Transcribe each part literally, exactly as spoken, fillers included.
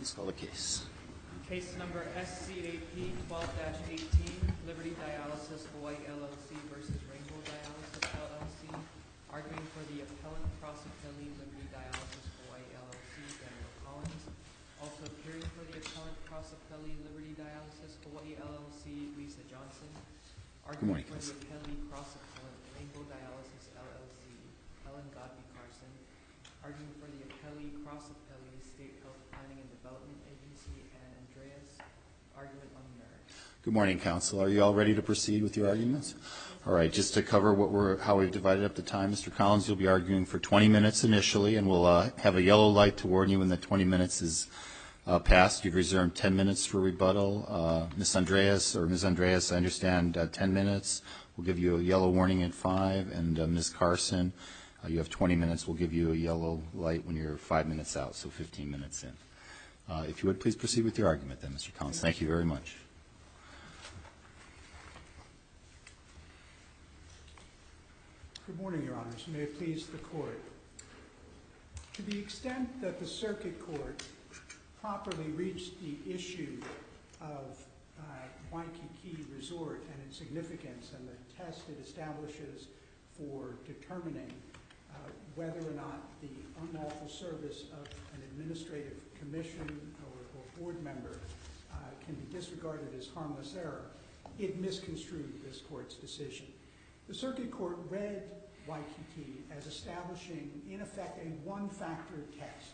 Please call the case. Case number S C A P twelve eighteen, Liberty Dialysis Hawaii L L C versus Rainbow Dialysis L L C. Arguing for the appellant, cross appellee, Liberty Dialysis Hawaii L L C, Daniel Collins. Also appearing for the appellant, cross appellee, Liberty Dialysis Hawaii L L C, Lisa Johnson. Arguing for the appellee, cross appellant, Rainbow Dialysis L L C, Helen Godby Carson. Arguing for the appellee, cross appellee, State Health Planning and Development Agency, and Andreas. Argument on merits. Good morning, counsel. Are you all ready to proceed with your arguments? All right, just to cover what we're, how we've divided up the time, Mister Collins, you'll be arguing for twenty minutes initially, and we'll uh, have a yellow light to warn you when the twenty minutes is uh, passed. You've reserved ten minutes for rebuttal. Uh, Miz Andreas, or Miz Andreas, I understand uh, ten minutes. We'll give you a yellow warning at five, and uh, Miz Carson, uh, you have twenty minutes. We'll give you a yellow light when you're five minutes out, so fifteen minutes in. Uh, if you would, please proceed with your argument then, Mister Collins. Thank you very much. Good morning, Your Honors. May it please the Court. To the extent that the Circuit Court properly reached the issue of uh, Waikiki Resort and its significance and the test it establishes for determining uh, whether or not the unlawful service of an administrative commission or, or board member uh, can be disregarded as harmless error, it misconstrued this Court's decision. The Circuit Court read Waikiki as establishing, in effect, a one-factor test,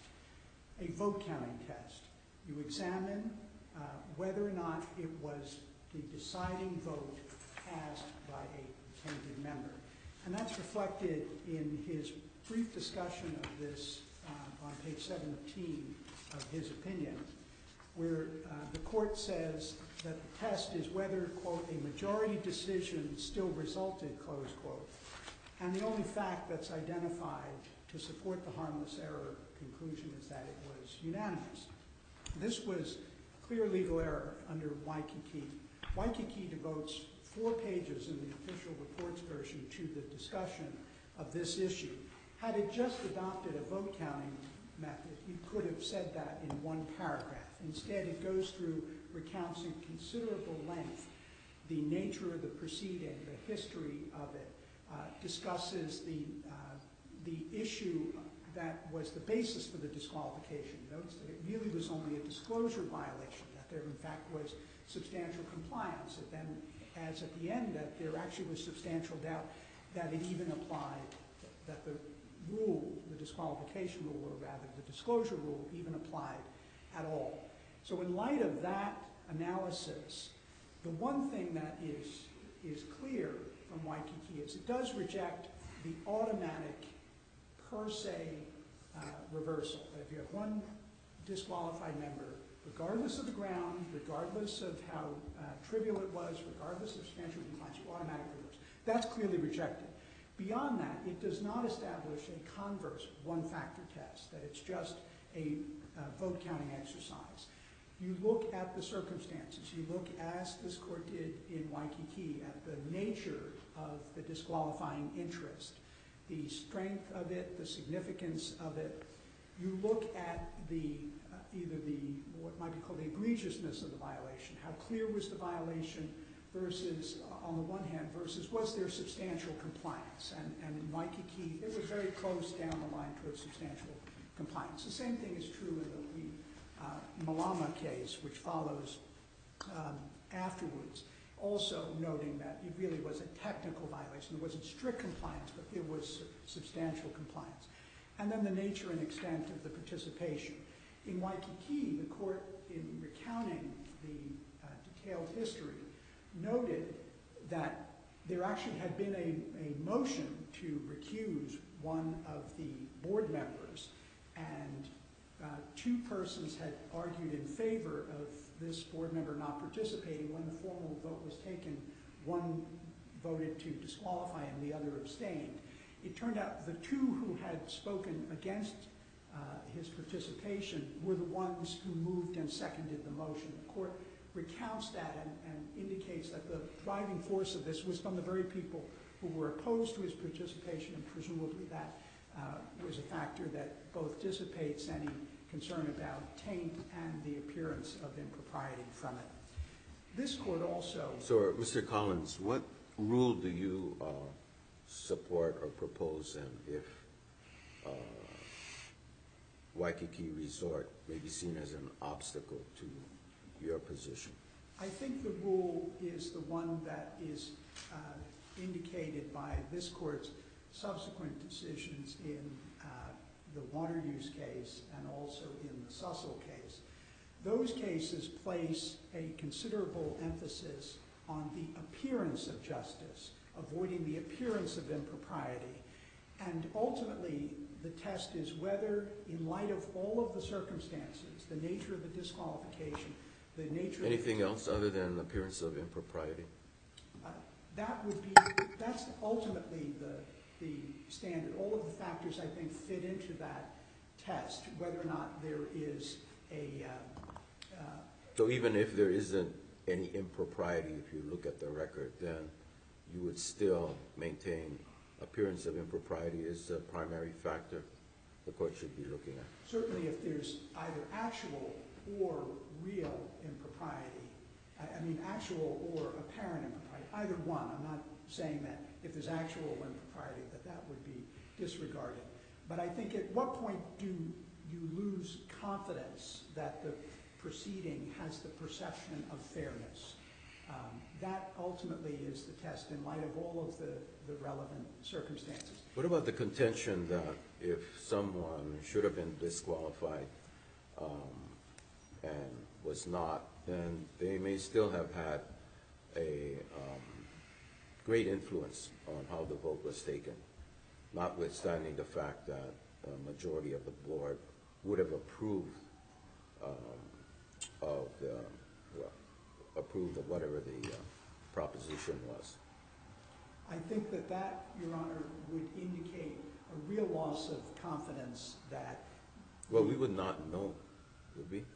a vote-counting test. You examine uh, whether or not it was the deciding vote cast by a tainted member. And that's reflected in his brief discussion of this uh, on page seventeen of his opinion, where uh, the Court says that the test is whether, quote, a majority decision still resulted, close quote. And the only fact that's identified to support the harmless error conclusion is that it was unanimous. This was clear legal error under Waikiki. Waikiki devotes four pages in the official reports version to the discussion of this issue. Had it just adopted a vote counting method, you could have said that in one paragraph. Instead, it goes through recounts in considerable length the nature of the proceeding, the history of it, uh, discusses the, uh, the issue that was the basis for the disqualification. Notes that it really was only a disclosure violation, that there in fact was substantial compliance. It then adds at the end that there actually was substantial doubt that it even applied, that the rule, the disqualification rule, or rather the disclosure rule, even applied at all. So in light of that analysis, the one thing that is, is clear from Waikiki is it does reject the automatic per se uh, reversal. If you have one disqualified member, regardless of the ground, regardless of how uh, trivial it was, regardless of substantial compliance, you automatically reverse. That's clearly rejected. Beyond that, it does not establish a converse one-factor test, that it's just a uh, vote-counting exercise. You look at the circumstances. You look, as this court did in Waikiki, at the nature of the disqualifying interest, the strength of it, the significance of it. You look at the uh, either the what might be called the egregiousness of the violation. How clear was the violation versus, uh, on the one hand, versus was there substantial compliance? And, and in Waikiki, it was very close down the line towards substantial compliance. The same thing is true in the, the uh, Malama case, which follows um, afterwards, also noting that it really was a technical violation. There wasn't strict compliance, but there was substantial compliance. And then the nature and extent of the participation. In Waikiki, the court, in recounting the uh, detailed history, noted that there actually had been a, a motion to recuse one of the board members, and uh, two persons had argued in favor of this board member not participating. When the formal vote was taken, one voted to disqualify him, the other abstained. It turned out the two who had spoken against uh, his participation were the ones who moved and seconded the motion. The court recounts that and, and indicates that the driving force of this was from the very people who were opposed to his participation, and presumably that uh, was a factor that both dissipates any concern about taint and the appearance of impropriety from it. This court also... So, Mister Collins, what rule do you uh, support or propose then if uh, Waikiki Resort may be seen as an obstacle to your position? I think the rule is the one that is uh, indicated by this court's subsequent decisions in uh, the water use case and also in the Sussel case. Those cases place a considerable emphasis on the appearance of justice, avoiding the appearance of impropriety. And ultimately, the test is whether, in light of all of the circumstances, the nature of the disqualification, the nature Anything of else other than appearance of impropriety? Uh, that would be, that's ultimately the, the standard. All of the factors, I think, fit into that test, whether or not there is a... Uh, uh, So even if there isn't any impropriety, if you look at the record, then you would still maintain appearance of impropriety is a primary factor the court should be looking at. Certainly if there's either actual or real impropriety, I, I mean actual or apparent impropriety, either one. I'm not saying that if there's actual impropriety that that would be disregarded. But I think at what point do you lose confidence that the proceeding has the perception of fairness? Um, that ultimately is the test in light of all of the, the relevant circumstances. What about the contention that if someone should have been disqualified um, and was not, then they may still have had a um, great influence on how the vote was taken, notwithstanding the fact that a majority of the board would have approved um, of the, well, approved of whatever the uh, proposition was. I think that that, Your Honor, would indicate a real loss of confidence that... Well, we would not know, would we?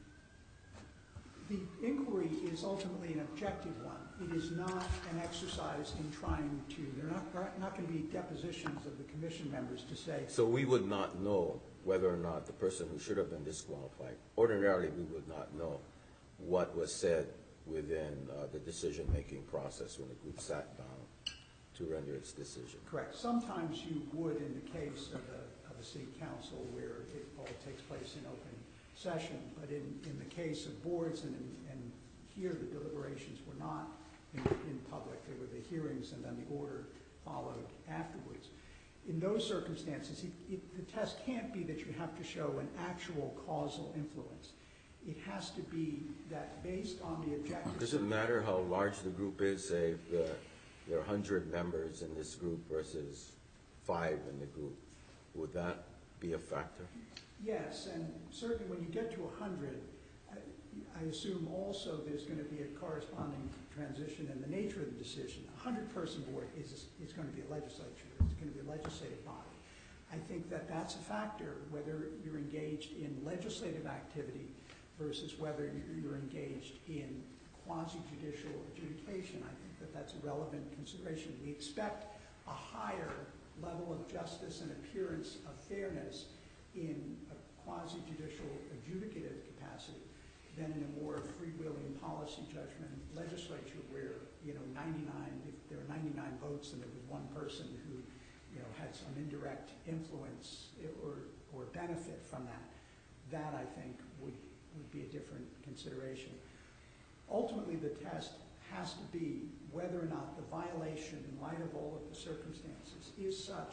The inquiry is ultimately an objective one. It is not an exercise in trying to... There are not, not going to be depositions of the commission members to say... So we would not know whether or not the person who should have been disqualified, ordinarily we would not know what was said within uh, the decision-making process when the group sat down to render its decision. Correct. Sometimes you would in the case of a, of a city council where it all takes place in open session, but in, in the case of boards and, in, and here the deliberations were not in, in public. They were the hearings and then the order followed afterwards. In those circumstances, it, it, the test can't be that you have to show an actual causal influence. It has to be that based on the objective... Does it matter how large the group is, say if the, there are one hundred members in this group versus five in the group? Would that be a factor? Yes, and certainly when you get to one hundred, I, I assume also there's going to be a corresponding transition in the nature of the decision. A hundred-person board is, is going to be a legislature. It's going to be a legislative body. I think that that's a factor, whether you're engaged in legislative activity versus whether you're engaged in quasi-judicial adjudication. I think that that's a relevant consideration. We expect a higher level of justice and appearance of fairness in a quasi-judicial adjudicative capacity than in a more freewheeling policy judgment legislature where, you know, ninety-nine, if there are ninety-nine votes and there was one person who, you know, had some indirect influence or, or benefit from that, that I think would, would be a different consideration. Ultimately, the test has to be whether or not the violation, in light of all of the circumstances, is such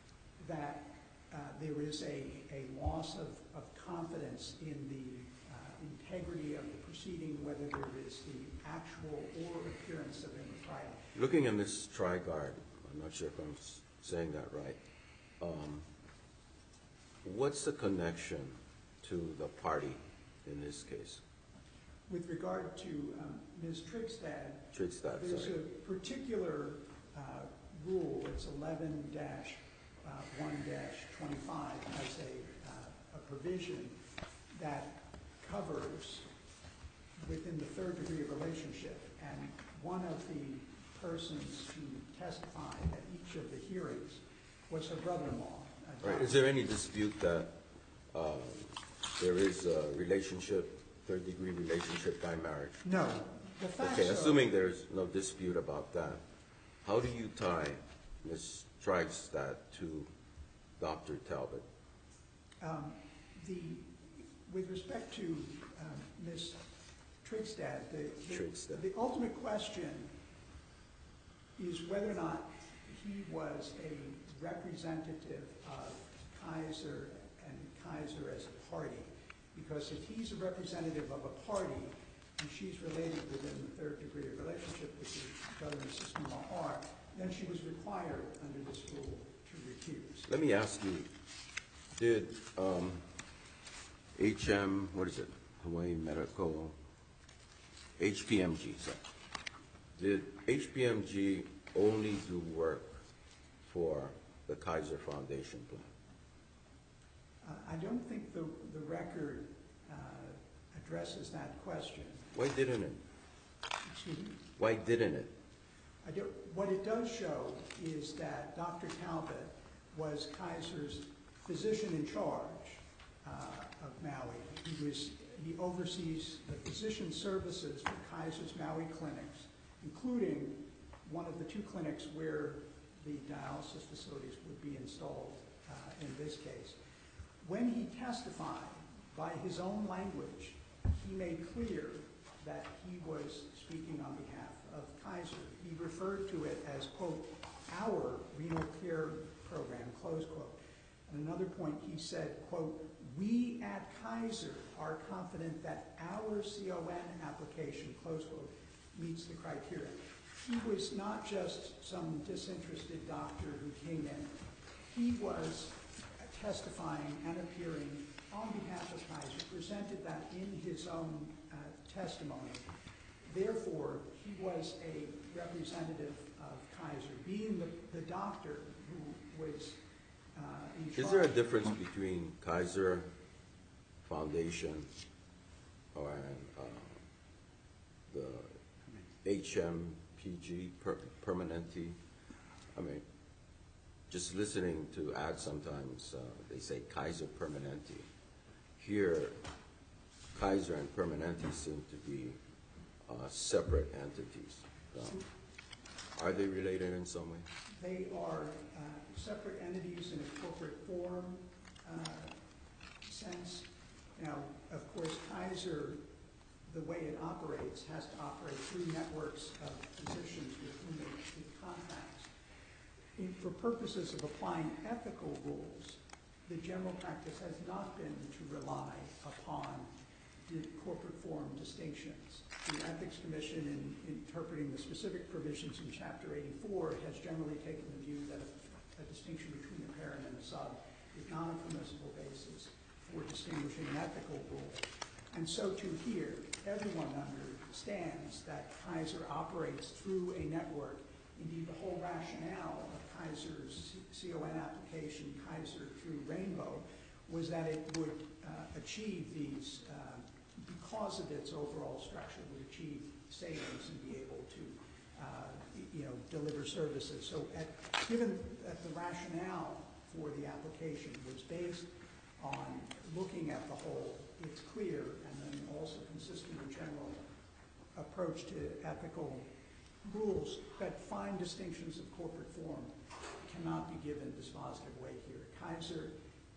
that uh, there is a, a loss of, of confidence in the uh, integrity of the proceeding, whether there is the actual or appearance of impropriety. Looking at Miz Trigard, I'm not sure if I'm saying that right, um, what's the connection to the party in this case? With regard to um, Miz Trigstad, Trigstad, there's sorry. a particular uh, rule, it's eleven dash one dash twenty-five, has a, uh, a provision that covers within the third degree of relationship, and one of the persons who testified at each of the hearings was her brother-in-law. uh, Right. Is there any dispute that um, there is a relationship, third-degree relationship by marriage. No, the facts Okay, are... assuming there's no dispute about that, how do you tie Miz Trigstad to Doctor Talbot? Um, the, with respect to um, Miz Trigstad, the, the, Trigstad. the ultimate question is whether or not he was a representative of Kaiser and Kaiser as a party. Because if he's a representative of a party, and she's related within the third degree of relationship, which is brother and sister-in-law are, then she was required under this rule to recuse. Let me ask you, did um, H M, what is it, Hawaii Medical, H P M G, sorry. Did H P M G only do work for the Kaiser Foundation plan? Uh, I don't think the, the record uh, addresses that question. Why didn't it? Excuse me? Why didn't it? I don't, what it does show is that Doctor Talbot was Kaiser's physician in charge uh, of Maui. He was he oversees the physician services for Kaiser's Maui clinics, including one of the two clinics where the dialysis facilities would be installed uh, in this case. When he testified, by his own language, he made clear that he was speaking on behalf of Kaiser. He referred to it as, quote, our renal care program, close quote. At another point, he said, quote, we at Kaiser are confident that our C O N application, close quote, meets the criteria. He was not just some disinterested doctor who came in. He was testifying and appearing on behalf of Kaiser, presented that in his own uh, testimony. Therefore, he was a representative of Kaiser, being the, the doctor who was uh, in charge. Is there a difference between Kaiser Foundation and uh, the H M P G per Permanente? I mean, just listening to ads sometimes, uh, they say Kaiser Permanente. Here, Kaiser and Permanente seem to be uh, separate entities. Um, are they related in some way? They are uh, separate entities in a corporate form uh, sense. Now, of course, Kaiser, the way it operates, has to operate through networks of physicians with whom it, it contacts. In, for purposes of applying ethical rules, the general practice has not been to rely upon the corporate form distinctions. The Ethics Commission, in interpreting the specific provisions in Chapter eighty-four, has generally taken the view that a, a distinction between a parent and a sub is not a permissible basis for distinguishing an ethical rule. And so too here, everyone understands that Kaiser operates through a network. Indeed, the whole rationale of Kaiser's C O N application, Kaiser through Rainbow, was that it would uh, achieve these, uh, because of its overall structure, would achieve savings and be able to, uh, you know, deliver services. So, at, given that the rationale for the application was based on looking at the whole, it's clear, and then also consistent with general approach to ethical rules, that fine distinctions of corporate form cannot be given dispositive weight here. Kaiser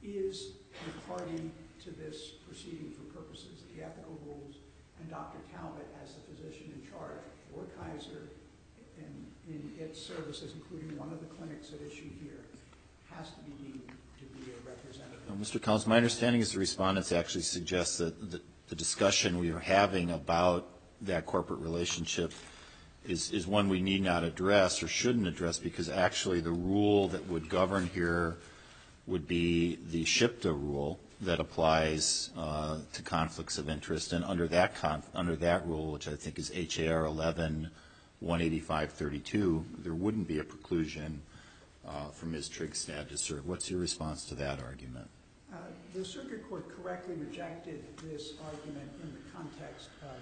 is a party to this proceeding for purposes of the ethical rules, and Doctor Talbot, as the physician in charge for Kaiser in, in its services, including one of the clinics at issue here, has to be deemed to be a representative. Well, Mister Collins, my understanding is the respondents actually suggest that the, the discussion we are having about that corporate relationship is, is one we need not address or shouldn't address, because actually the rule that would govern here would be the SHPTA rule that applies uh, to conflicts of interest, and under that conf under that rule, which I think is H A R eleven one eighty-five thirty-two, there wouldn't be a preclusion uh, for Miz Trigstad to serve. What's your response to that argument? Uh, the Circuit Court correctly rejected this argument in the context of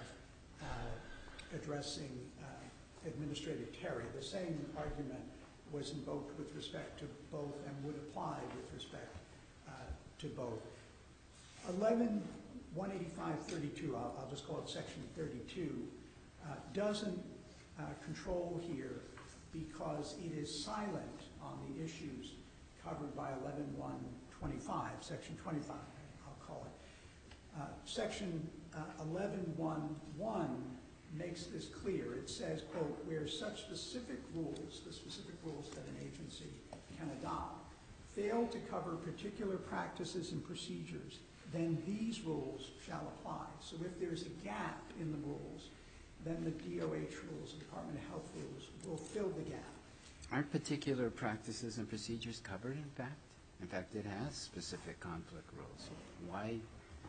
uh, addressing uh, administrative Terry. The same argument was invoked with respect to both and would apply with respect uh, to both. eleven one eighty-five thirty-two, I'll, I'll just call it section thirty-two, uh, doesn't uh, control here because it is silent on the issues covered by eleven one twenty-five, section twenty-five, I'll call it. Uh, section uh, eleven one one makes this clear. It says, quote, where such specific rules, the specific rules that an agency can adopt, fail to cover particular practices and procedures, then these rules shall apply. So if there's a gap in the rules, then the D O H rules, the Department of Health rules, will fill the gap. Aren't particular practices and procedures covered, in fact? In fact, it has specific conflict rules. Why,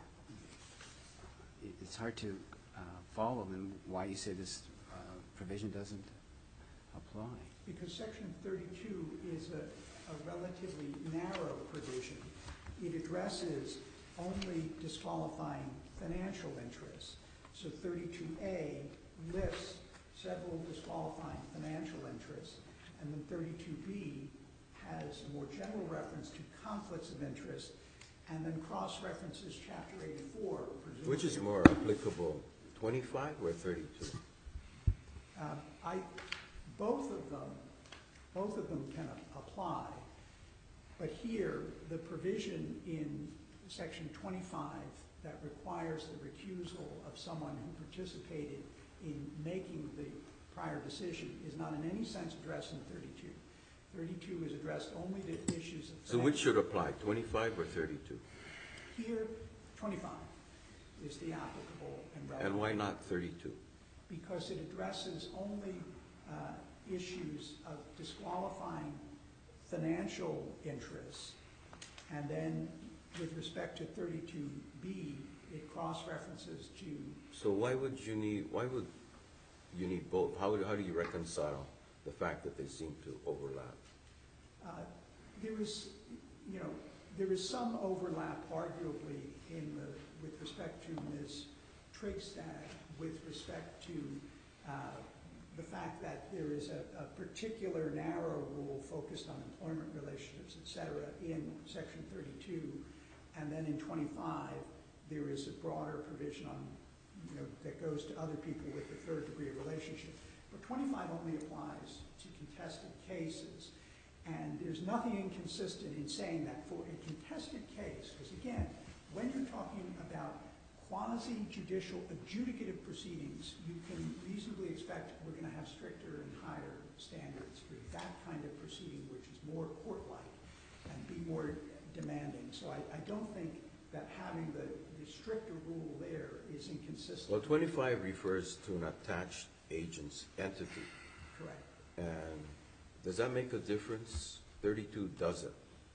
it- it's hard to uh, follow and why you say this uh, provision doesn't apply. Because section thirty-two is a, a relatively narrow provision. It addresses only disqualifying financial interests. So thirty-two A lists several disqualifying financial interests, and then thirty-two B has a more general reference to conflicts of interest, and then cross-references chapter eighty-four. Which is more applicable, twenty-five or thirty-two? Uh, I, both of them, both of them can apply, but here, the provision in section twenty-five that requires the recusal of someone who participated in making the prior decision is not in any sense addressed in thirty-two. thirty-two is addressed only to issues of... So which should apply, twenty-five or thirty-two? Here, twenty-five is the applicable and relevant. And why not thirty-two? Because it addresses only uh, issues of disqualifying financial interests, and then with respect to thirty-two B, it cross-references to... So why would you need, why would you need both? How, how do you reconcile the fact that they seem to overlap? Uh, there is, you know, there is some overlap, arguably, in the, with respect to Miz Trigstad, with respect to uh, the fact that there is a, a particular narrow rule focused on employment relationships, et cetera, in section thirty-two, and then in twenty-five, there is a broader provision on, you know, that goes to other people with the third degree of relationship. But twenty-five only applies to contested cases. And there's nothing inconsistent in saying that for a contested case, because again, when you're talking about quasi-judicial adjudicative proceedings, you can reasonably expect we're going to have stricter and higher standards for that kind of proceeding, which is more court-like and be more demanding. So I, I don't think that having the, the stricter rule there is inconsistent. Well, twenty-five refers to an attached agent's entity. Correct. And does that make a difference? thirty-two doesn't.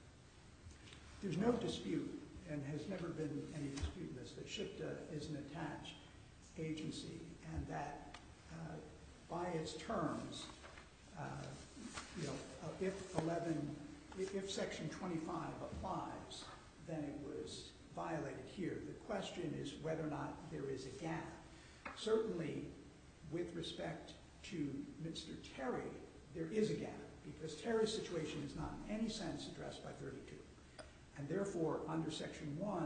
There's no dispute, and has never been any dispute in this, that SHPTA is an attached agency, and that uh, by its terms, uh, you know, uh, if eleven, if, if section twenty-five applies, then it was violated here. The question is whether or not there is a gap. Certainly, with respect to Mister Terry, there is a gap, because Terry's situation is not in any sense addressed by thirty-two. And therefore, under section one,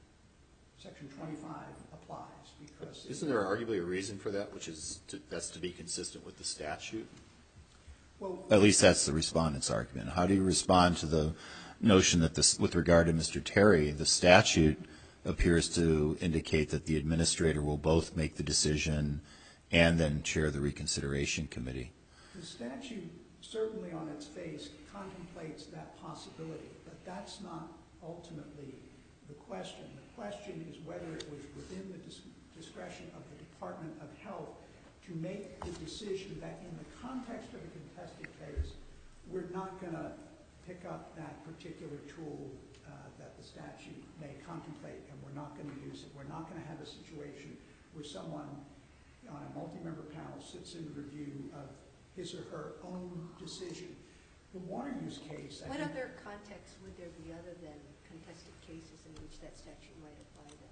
section twenty-five applies, because... Isn't there arguably a reason for that, which is to, that's to be consistent with the statute? Well, At least that's the respondent's argument. How do you respond to the notion that this, with regard to Mister Terry, the statute appears to indicate that the administrator will both make the decision and then chair the reconsideration committee? the statute, certainly on its face, contemplates that possibility, but that's not ultimately the question. The question is whether it was within the dis discretion of the Department of Health to make the decision that in the context of a contested case, we're not going to pick up that particular tool uh, that the statute may contemplate, and we're not going to use it. We're not going to have a situation where someone on a multi-member panel sits in review of his or her own decision. The water use case... I What think, other context would there be other than contested cases in which that statute might apply then?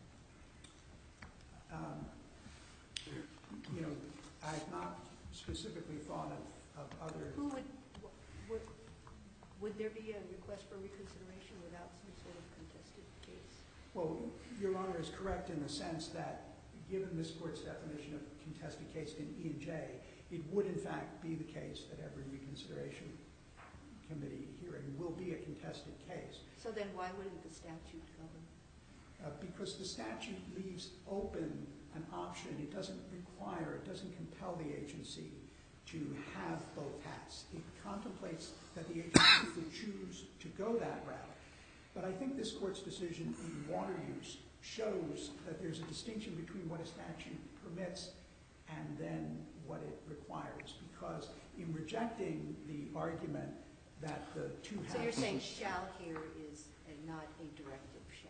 um, you know, I've not specifically thought of, of other... Who would, would, would there be a request for reconsideration without some sort of contested case? Well, Your Honor is correct in the sense that, given this court's definition of contested case in E and J, it would in fact be the case that every reconsideration committee hearing will be a contested case. So then why wouldn't the statute govern? Uh, because the statute leaves open an option. It doesn't require, it doesn't compel the agency to have both hats. It contemplates that the agency would choose to go that route. But I think this court's decision in water use shows that there's a distinction between what a statute permits and then what it requires. Because in rejecting the argument that the two hats... So you're saying shall here is a, not a directive shall?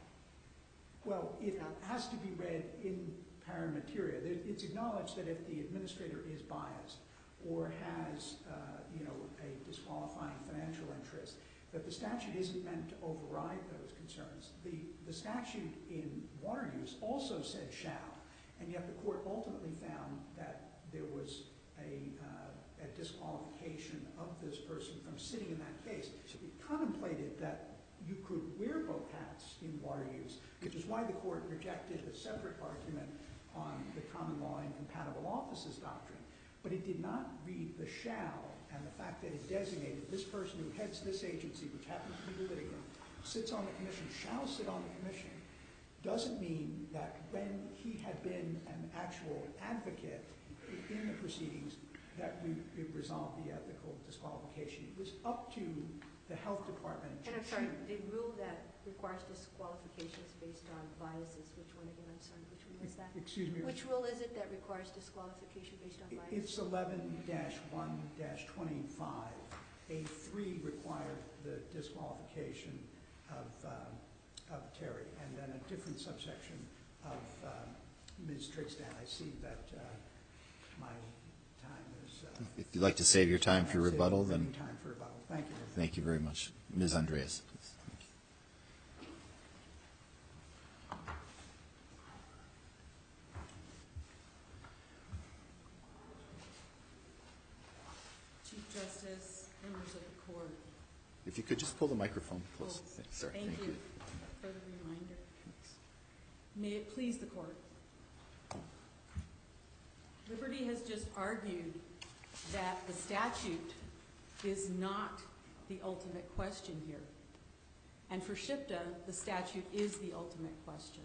Well, it No. has to be read in paramateria. There- It's acknowledged that if the administrator is biased or has, uh, you know, a disqualifying financial interest, that the statute isn't meant to override those concerns. The, the statute in water use also said shall, and yet the court ultimately found that there was a, uh, a disqualification of this person from sitting in that case. It contemplated that you could wear both hats in water use, which is why the court rejected a separate argument on the common law incompatible offices doctrine. But it did not read the shall, and the fact that it designated this person who heads this agency, which happens to be the litigant, sits on the commission, shall sit on the commission, doesn't mean that when he had been an actual advocate in the proceedings that we it resolved the ethical disqualification. It was up to the health department to And I'm sorry, choose. the rule that requires disqualifications based on biases, which one again, I'm sorry, which one was that? Excuse me. Which rule is it that requires disqualification based on bias? It's eleven dash one dash twenty-five. A three required the disqualification of, um, of Terry, and then a different subsection of um, Miz Trigstad. I see that uh, my time is... Uh, If you'd like to save your time for I'll save rebuttal, the then remaining time for rebuttal. Thank you. thank you very much. Miz Andreas, please. Chief Justice, members of the court. If you could just pull the microphone close. Oh, Sir, Thank you for the reminder. May it please the court. Liberty has just argued that the statute is not the ultimate question here. And for SHPTA, the statute is the ultimate question.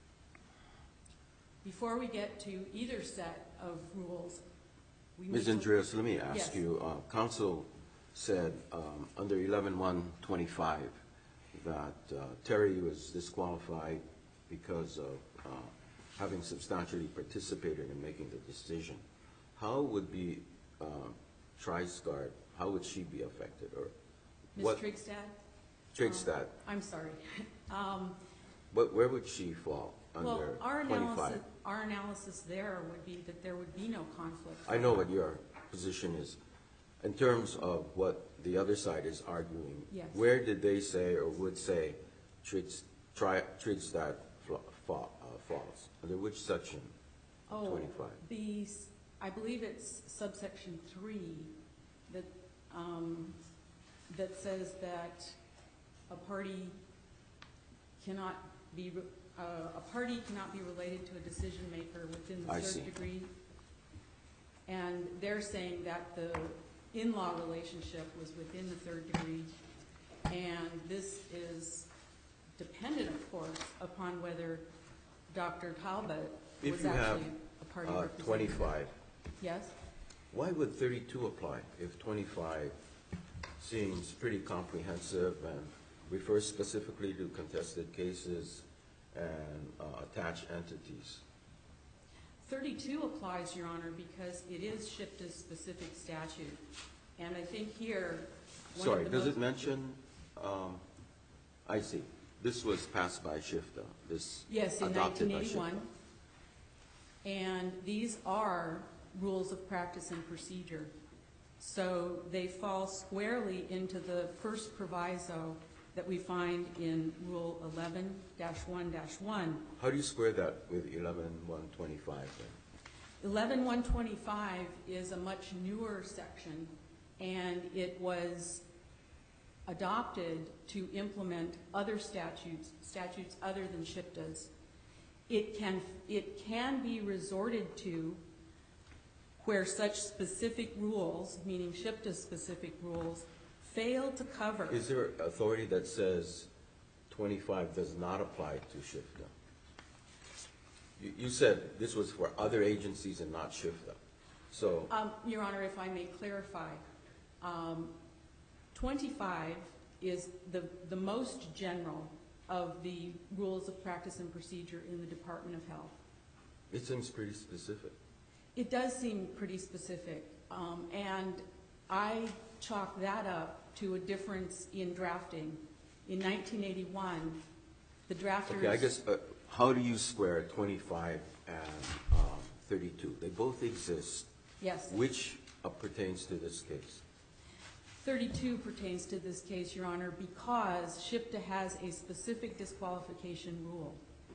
Before we get to either set of rules, we need Miz to... Andreas, let me ask Yes. you, uh, counsel said um, under eleven one twenty-five that uh, Terry was disqualified because of uh, having substantially participated in making the decision. How would be uh, TriScard, how would she be affected? Or Miz what? Trigstad? Trigstad, I'm sorry. Um, what, where would she fall Well, under our twenty-five? analysis, our analysis there would be that there would be no conflict. I know what your position is. In terms of what the other side is arguing, Yes. where did they say or would say treats, try, treats that fla- fa- uh, falls? Under which section? Oh, twenty-five. the, s- I believe it's subsection three that, um, that says that a party cannot be, re- uh, a party cannot be related to a decision maker within the I third see. degree. And they're saying that the in-law relationship was within the third degree. And this is dependent, of course, upon whether Doctor Talbot If was you have actually a party uh, representative. twenty-five, Yes? why would thirty-two apply if twenty-five seems pretty comprehensive and refers specifically to contested cases and uh, attached entities? thirty-two applies, Your Honor, because it is SHPTA's specific statute. And I think here, one Sorry, of the does most... it mention, um, I see, this was passed by SHFTA, this Yes, in adopted nineteen by eighty-one. SHFTA. And these are rules of practice and procedure. So they fall squarely into the first proviso that we find in Rule eleven dash one dash one. How do you square that with eleven one twenty-five then? eleven one twenty-five is a much newer section, and it was adopted to implement other statutes, statutes other than SHPTA's, it can, it can be resorted to where such specific rules, meaning SHPTA's specific rules, fail to cover. Is there authority that says twenty-five does not apply to SHPTA? You, you said this was for other agencies and not SHPTA. So, Um, Your Honor, if I may clarify, um, twenty-five is the, the most general of the rules of practice and procedure in the Department of Health. it seems pretty specific. It does seem pretty specific, um, and I chalk that up to a difference in drafting. In nineteen eighty-one, the drafters... Okay, I guess, uh, how do you square twenty-five and um, thirty-two? They both exist. Yes. Which uh, pertains to this case? thirty-two pertains to this case, Your Honor, because SHPTA has a specific disqualification rule.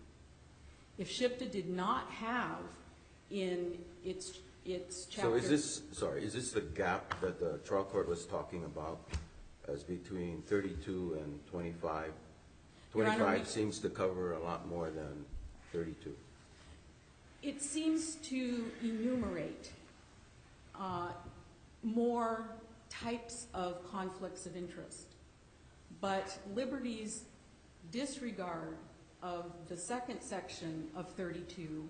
If SHPTA did not have in its its chapter... So is this, sorry, is this the gap that the trial court was talking about as between thirty-two and twenty-five? Your Honor, twenty-five we- seems to cover a lot more than thirty-two. It seems to enumerate uh, more types of conflicts of interest, but Liberty's disregard of the second section of thirty-two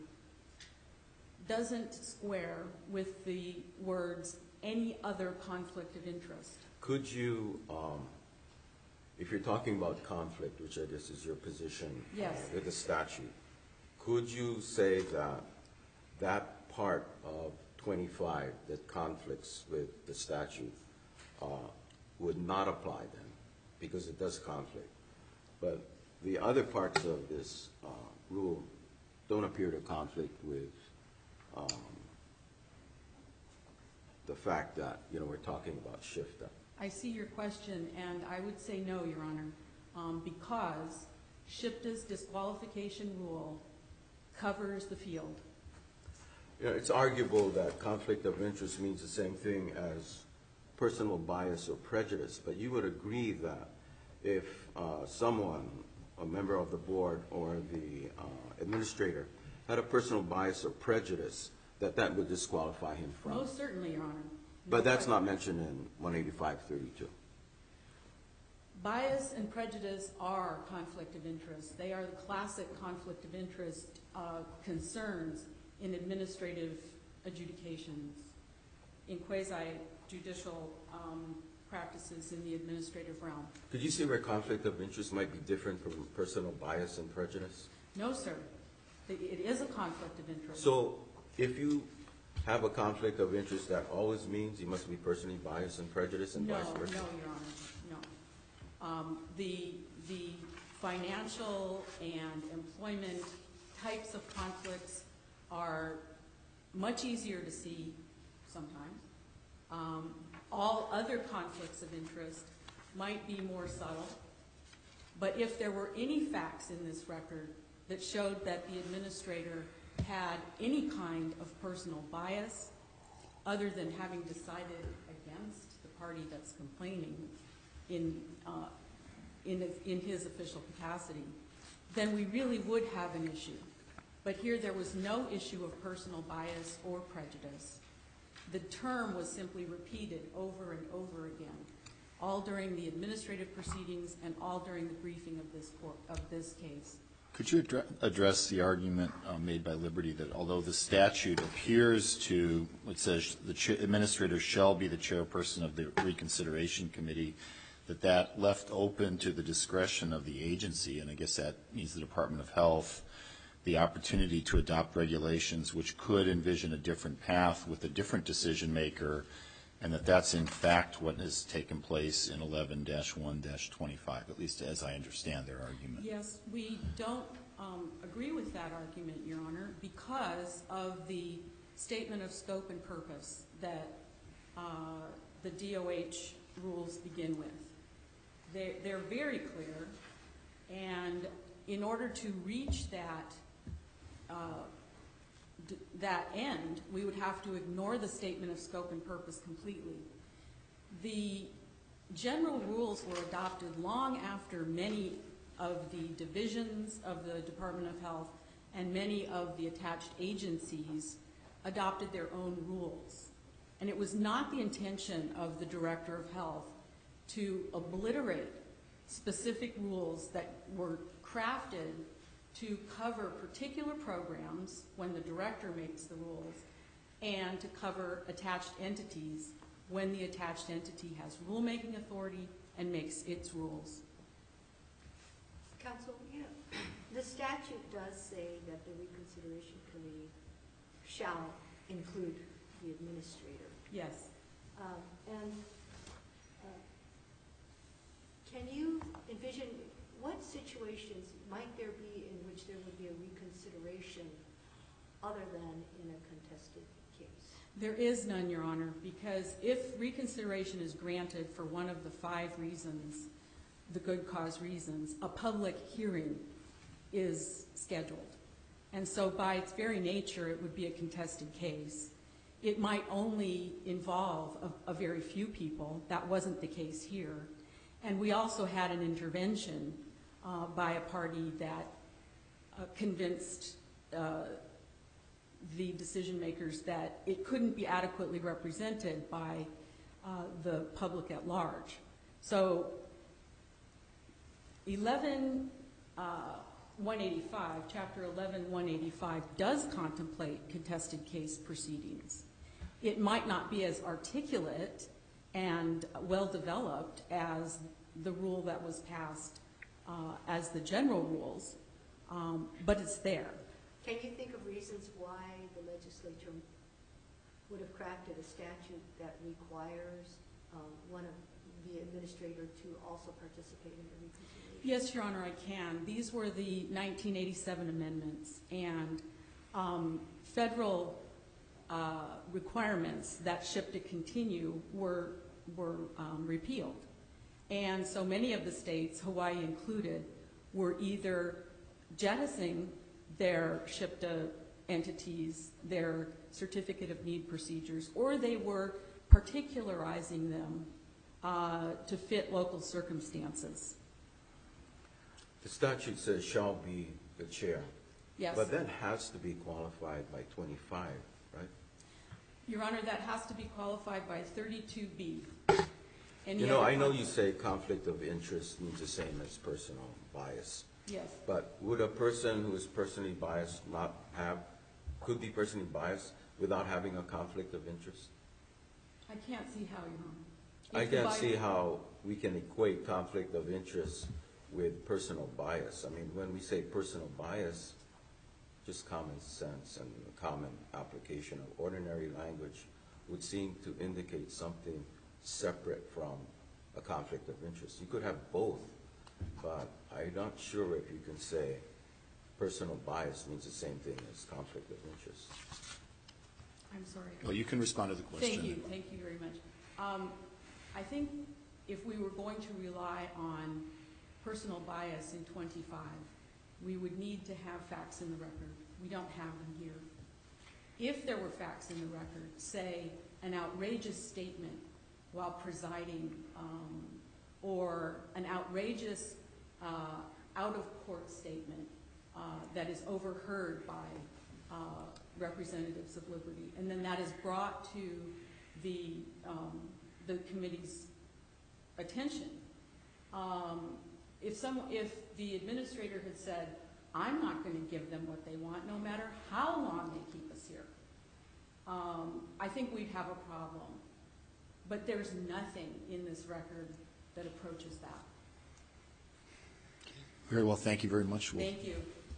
doesn't square with the words any other conflict of interest. Could you, um, if you're talking about conflict, which I guess is your position uh, Yes. with the statute, could you say that that part of twenty-five that conflicts with the statute uh, would not apply then, because it does conflict, but the other parts of this uh, rule don't appear to conflict with um, the fact that, you know, we're talking about SHPTA? I see your question, and I would say no, Your Honor, um, because SHPTA's disqualification rule covers the field. You know, it's arguable that conflict of interest means the same thing as personal bias or prejudice, but you would agree that if uh, someone, a member of the board or the uh, administrator, had a personal bias or prejudice, that that would disqualify him from. Most certainly, Your Honor. But that's not mentioned in one eighty-five thirty-two. Bias and prejudice are conflict of interest. They are the classic conflict of interest uh, concerns in administrative adjudications, in quasi-judicial um, practices in the administrative realm. Could you see where conflict of interest might be different from personal bias and prejudice? No, sir. It it is a conflict of interest. So if you have a conflict of interest, that always means you must be personally biased and prejudiced and No, vice no, versa? Your Honor, no. Um, The, the financial and employment types of conflicts are much easier to see sometimes. Um, All other conflicts of interest might be more subtle. But if there were any facts in this record that showed that the administrator had any kind of personal bias, other than having decided against the party that's complaining in, uh, in, in his official capacity, then we really would have an issue. But here there was no issue of personal bias or prejudice. The term was simply repeated over and over again, all during the administrative proceedings and all during the briefing of this court, of this case. Could you addre- address the argument uh, made by Liberty that although the statute appears to, it says the ch- administrator shall be the chairperson of the reconsideration committee, that that left open to the discretion of the agency, and I guess that means the Department of Health, the opportunity to adopt regulations which could envision a different path with a different decision maker, and that that's in fact what has taken place in eleven dash one dash twenty-five, at least as I understand their argument. Yes, we don't um, agree with that argument, Your Honor, because of the statement of scope and purpose that uh, the D O H rules begin with. They're, they're very clear, and in order to reach that uh, d- that end, we would have to ignore the statement of scope and purpose completely. The general rules were adopted long after many of the divisions of the Department of Health and many of the attached agencies adopted their own rules. And it was not the intention of the Director of Health to obliterate specific rules that were crafted to cover particular programs when the director makes the rules, and to cover attached entities when the attached entity has rulemaking authority and makes its rules. Counsel, you know, the statute does say that the reconsideration committee shall include the administrator. Yes. Um, and uh, can you envision what situations might there be in which there would be a reconsideration other than in a contested case? There is none, Your Honor, because if reconsideration is granted for one of the five reasons, the good cause reasons, a public hearing is scheduled. And so by its very nature, it would be a contested case. It might only involve a, a very few people. That wasn't the case here. And we also had an intervention uh, by a party that uh, convinced uh, the decision makers that it couldn't be adequately represented by uh, the public at large. So eleven one eighty-five, Chapter eleven one eighty-five does contemplate contested case proceedings. It might not be as articulate and well-developed as the rule that was passed uh, as the general rules, um, but it's there. Can you think of reasons why the legislature would have crafted a statute that requires um, one of the administrator to also participate in the reconsideration? Yes, Your Honor, I can. These were the nineteen eighty-seven amendments, and um, federal uh, requirements that SHIP to continue were, were um, repealed. And so many of the states, Hawaii included, were either jettisoning their SHIPTA entities, their certificate of need procedures, or they were particularizing them uh, to fit local circumstances. The statute says shall be the chair. Yes. But that has to be qualified by twenty-five, right? Your Honor, that has to be qualified by thirty-two B. You know, I know you say conflict of interest means the same as personal bias. Yes. But would a person who is personally biased not have, could be personally biased without having a conflict of interest? I can't see how, Your Honor. I If the can't bi- see how we can equate conflict of interest with personal bias. I mean, when we say personal bias, just common sense and common application of ordinary language would seem to indicate something separate from a conflict of interest. You could have both, but I'm not sure if you can say personal bias means the same thing as conflict of interest. I'm sorry. Well, you can respond to the question. Thank you, thank you very much. Um, I think if we were going to rely on personal bias in twenty-five, we would need to have facts in the record. We don't have them here. If there were facts in the record, say an outrageous statement while presiding, um, or an outrageous uh, out-of-court statement uh, that is overheard by uh, representatives of liberty, and then that is brought to the um, the committee's attention. Um, if some, if the administrator had said, "I'm not going to give them what they want, no matter how long they keep us here," um, I think we'd have a problem. But there's nothing in this record that approaches that. Very well, thank you very much. We'll- Thank you.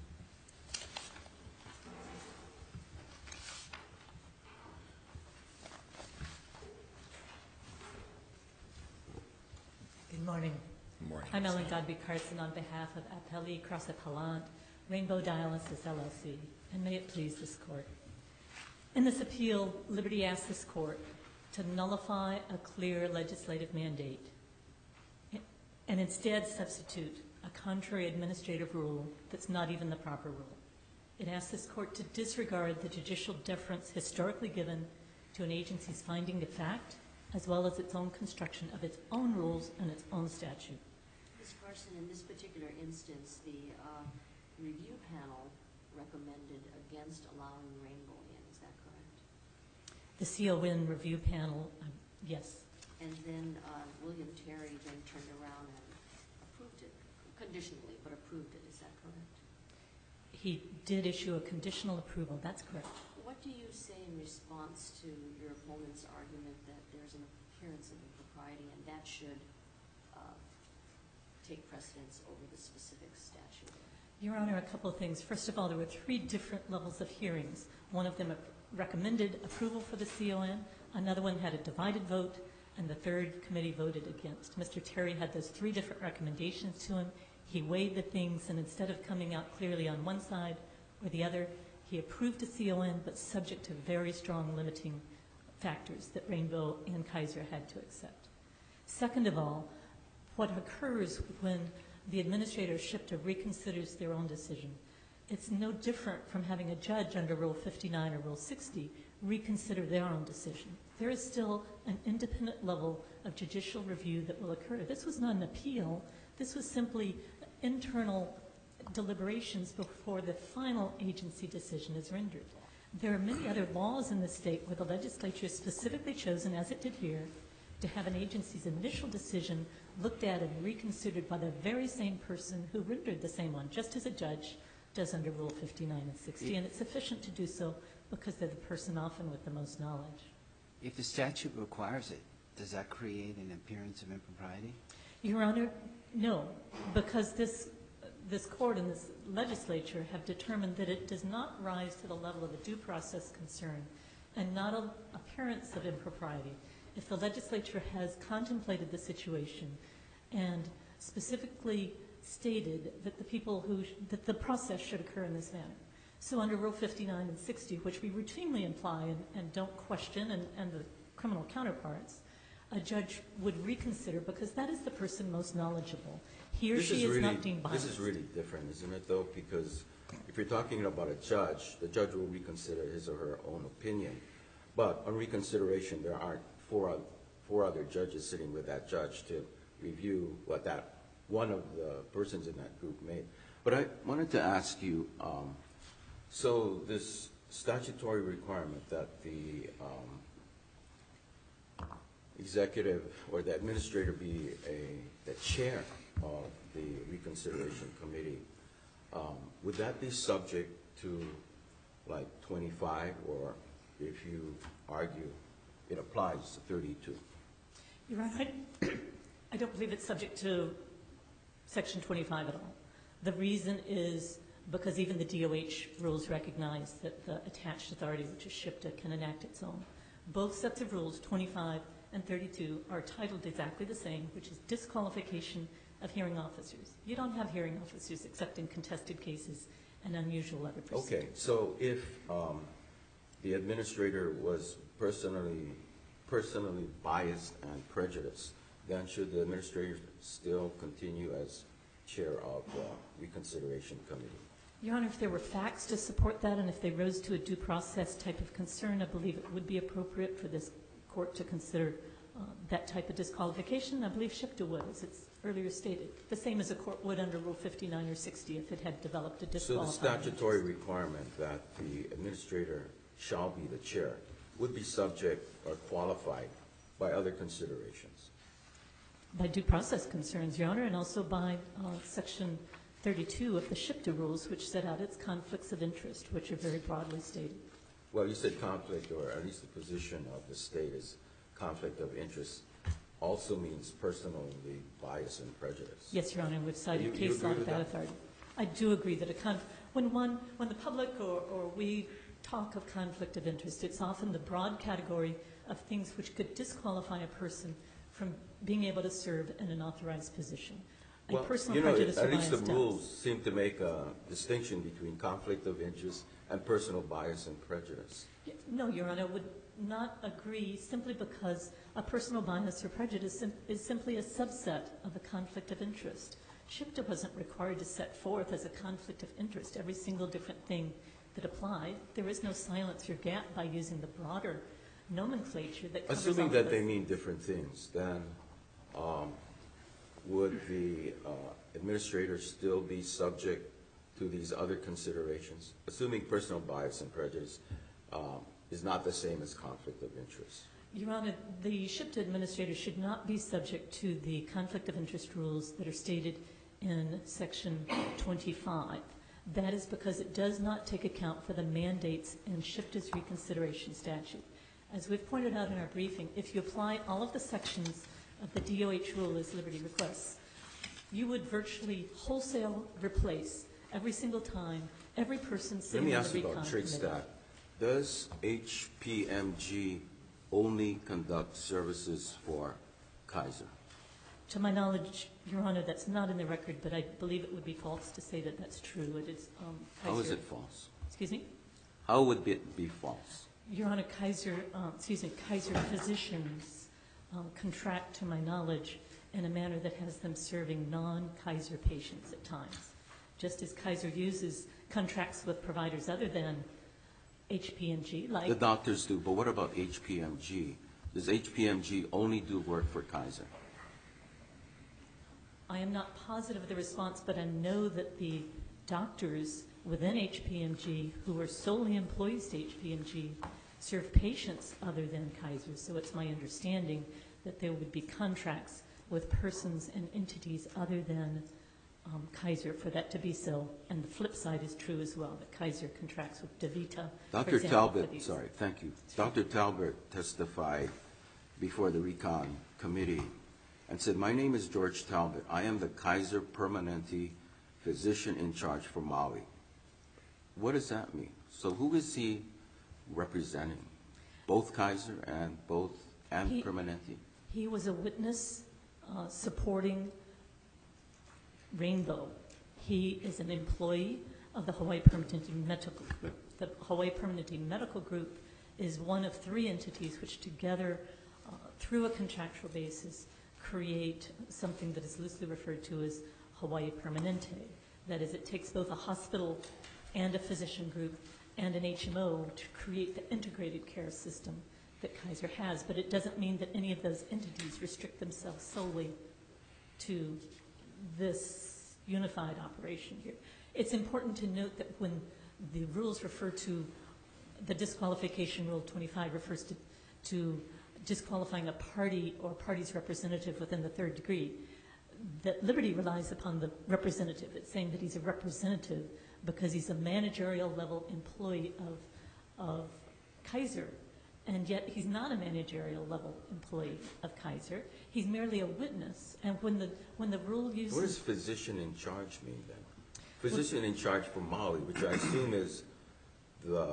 Good morning. Good morning. I'm Ellen Godby Carson on behalf of Appellee Cross Appellant, Rainbow Dialysis L L C, and may it please this Court. In this appeal, Liberty asks this Court to nullify a clear legislative mandate and instead substitute a contrary administrative rule that's not even the proper rule. It asks this Court to disregard the judicial deference historically given to an agency's finding of fact as well as its own construction of its own rules and its own statute. Miz Carson, in this particular instance, the uh, review panel recommended against allowing Rainbow in, is that correct? The C O N review panel, um, yes. And then uh, William Terry then turned around and approved it, conditionally, but approved it, is that correct? He did issue a conditional approval, that's correct. What do you say in response to your opponent's argument that there's an appearance of impropriety and that should uh, take precedence over the specific statute? Your Honor, a couple of things. First of all, there were three different levels of hearings. One of them recommended approval for the C O N, another one had a divided vote, and the third committee voted against. Mister Terry had those three different recommendations to him. He weighed the things, and instead of coming out clearly on one side or the other, he approved a C O N, but subject to very strong limiting factors that Rainbow and Kaiser had to accept. Second of all, what occurs when the administrator SHPTA reconsiders their own decision, it's no different from having a judge under Rule fifty-nine or Rule sixty reconsider their own decision. There is still an independent level of judicial review that will occur. This was not an appeal. This was simply internal deliberations before the final agency decision is rendered. There are many other laws in the state where the legislature has specifically chosen, as it did here, to have an agency's initial decision looked at and reconsidered by the very same person who rendered the same one, just as a judge does under Rule fifty-nine and sixty, and it's sufficient to do so because they're the person often with the most knowledge. If the statute requires it, does that create an appearance of impropriety? Your Honor, no, because this this court and this legislature have determined that it does not rise to the level of a due process concern and not an appearance of impropriety. If the legislature has contemplated the situation and specifically stated that the people who, sh that the process should occur in this manner. So under Rule fifty-nine and sixty, which we routinely imply and, and don't question, and, and the criminal counterparts, a judge would reconsider because that is the person most knowledgeable. He or This she is is really, not deemed biased. This is really different, isn't it, though? Because if you're talking about a judge, the judge will reconsider his or her own opinion. But on reconsideration, there are four, oth four other judges sitting with that judge to review what that one of the persons in that group made. But I wanted to ask you, um, so this statutory requirement that the um, executive or the administrator be a, the chair of the reconsideration committee, um, would that be subject to like twenty-five, or if you argue it applies to thirty-two? You're right. I don't believe it's subject to Section twenty-five at all. The reason is because even the D O H rules recognize that the attached authority, which is SHPTA, can enact its own. Both sets of rules, twenty-five and thirty-two, are titled exactly the same, which is disqualification of hearing officers. You don't have hearing officers except in contested cases and unusual other proceedings. Okay, so if um, the administrator was personally personally biased and prejudiced, then should the administrator still continue as chair of the reconsideration committee? Your Honor, if there were facts to support that and if they rose to a due process type of concern, I believe it would be appropriate for this court to consider uh, that type of disqualification. I believe SHPTA would, as it's earlier stated, the same as a court would under Rule fifty-nine or sixty if it had developed a So the disqualifying statutory interest. requirement that the administrator shall be the chair would be subject or qualified by other considerations? By due process concerns, Your Honor, and also by uh, Section thirty-two of the SHPTA rules, which set out its conflicts of interest, which are very broadly stated. Well, you said conflict, or at least the position of the state is conflict of interest, also means personally bias and prejudice. Yes, Your Honor, and we've You- cited you case law agree of with that that? authority. I do agree that a conf when one when the public or, or we talk of conflict of interest, it's often the broad category of things which could disqualify a person from being able to serve in an authorized position. A Well, personal you know, prejudice or at least bias the does. rules seem to make a distinction between conflict of interest and personal bias and prejudice. No, Your Honor, would not agree simply because a personal bias or prejudice sim is simply a subset of a conflict of interest. SHPTA wasn't required to set forth as a conflict of interest every single different thing that applied. There is no silence or gap by using the broader nomenclature that covers Assuming all that of they us. mean different things, then um, would the uh, administrator still be subject to these other considerations? Assuming personal bias and prejudice um, is not the same as conflict of interest. Your Honor, the SHPTA administrator should not be subject to the conflict of interest rules that are stated in Section twenty-five. That is because it does not take account for the mandates in SHPTA's reconsideration statute. As we've pointed out in our briefing, if you apply all of the sections of the D O H rule as Liberty requests, you would virtually wholesale replace every single time every person Let sitting me on the ask you recon about committee. TRIGSTAT. Does H P M G only conduct services for Kaiser? To my knowledge, Your Honor, that's not in the record, but I believe it would be false to say that that's true. It is um, Kaiser. How is it false? Excuse me? How would it be false? Your Honor, Kaiser, uh, excuse me, Kaiser physicians um, contract, to my knowledge, in a manner that has them serving non-Kaiser patients at times. Just as Kaiser uses contracts with providers other than H P M G, like... The doctors do, but what about H P M G? Does H P M G only do work for Kaiser? I am not positive of the response, but I know that the doctors within H P M G who are solely employees to H P M G serve patients other than Kaiser. So it's my understanding that there would be contracts with persons and entities other than um, Kaiser for that to be so. And the flip side is true as well, that Kaiser contracts with DaVita. Doctor for Talbot, these. sorry, thank you. Doctor Talbot testified before the Recon Committee and said, "My name is George Talbot. I am the Kaiser Permanente physician in charge for Maui." What does that mean? So who is he representing? Both Kaiser and both and He- Permanente? He was a witness uh, supporting Rainbow. He is an employee of the Hawaii Permanente Medical Group. The Hawaii Permanente Medical Group is one of three entities which together, uh, through a contractual basis, create something that is loosely referred to as Hawaii Permanente. That is, it takes both a hospital and a physician group and an H M O to create the integrated care system that Kaiser has, but it doesn't mean that any of those entities restrict themselves solely to this unified operation here. It's important to note that when the rules refer to, the disqualification rule twenty-five refers to, to disqualifying a party or party's representative within the third degree, that Liberty relies upon the representative. It's saying that he's a representative because he's a managerial level employee of, of Kaiser, and yet he's not a managerial level employee of Kaiser. He's merely a witness. And when the when the rule uses... What does physician in charge mean then? Physician in charge for Maui, which I assume is the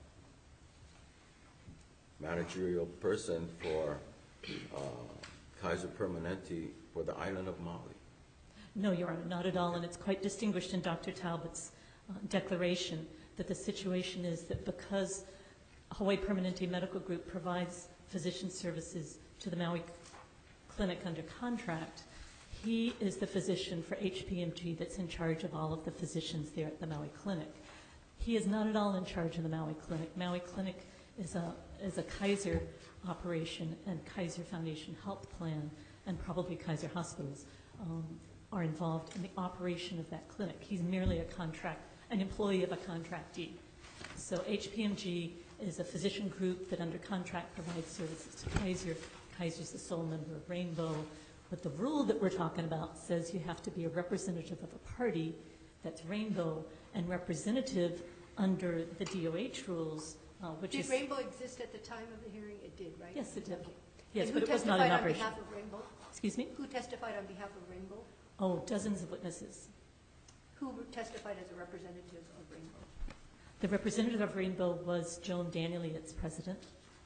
managerial person for uh, Kaiser Permanente for the island of Maui. No, Your Honor, not at all, and it's quite distinguished in Doctor Talbot's uh, declaration that the situation is that because Hawaii Permanente Medical Group provides physician services to the Maui clinic under contract, he is the physician for H P M G that's in charge of all of the physicians there at the Maui clinic. He is not at all in charge of the Maui clinic. Maui clinic is a, is a Kaiser operation, and Kaiser Foundation Health Plan and probably Kaiser Hospitals um, are involved in the operation of that clinic. He's merely a contract, an employee of a contractee. So H P M G is a physician group that under contract provides services to Kaiser. Kaiser's the sole member of Rainbow. But the rule that we're talking about says you have to be a representative of a party, that's Rainbow, and representative under the D O H rules, uh, which Did is... Rainbow exist at the time of the hearing? It did, right? Yes, it did. Okay. Yes, And but who it was not in testified on operation. behalf of Rainbow? Excuse me? Who testified on behalf of Rainbow? Oh, dozens of witnesses. Who testified as a representative of Rainbow? The representative of Rainbow was Joan Daniely, its president.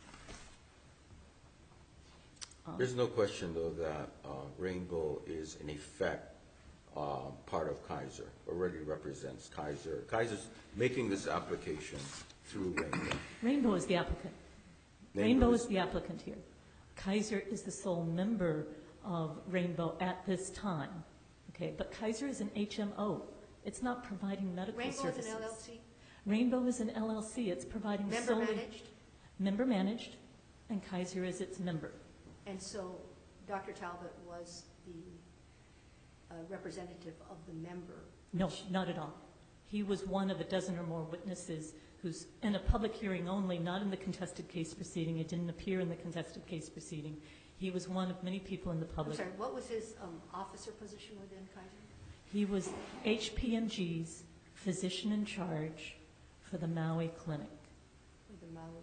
Um, There's no question, though, that uh, Rainbow is, in effect, uh, part of Kaiser, already represents Kaiser. Kaiser's making this application through Rainbow. Rainbow is the applicant. Rainbow is the applicant here. Kaiser is the sole member of Rainbow at this time. Okay, but Kaiser is an H M O. It's not providing medical Rainbow services. is an L L C? Rainbow is an L L C. It's providing Member solely managed? member managed. and Kaiser is its member. And so Doctor Talbot was the uh, representative of the member? No, not at all. He was one of a dozen or more witnesses who's in a public hearing only, not in the contested case proceeding. It didn't appear in the contested case proceeding. He was one of many people in the I'm public. sorry, what was his um, officer position within Kaiser? He was H P M G's physician in charge for the Maui Clinic. With the Maui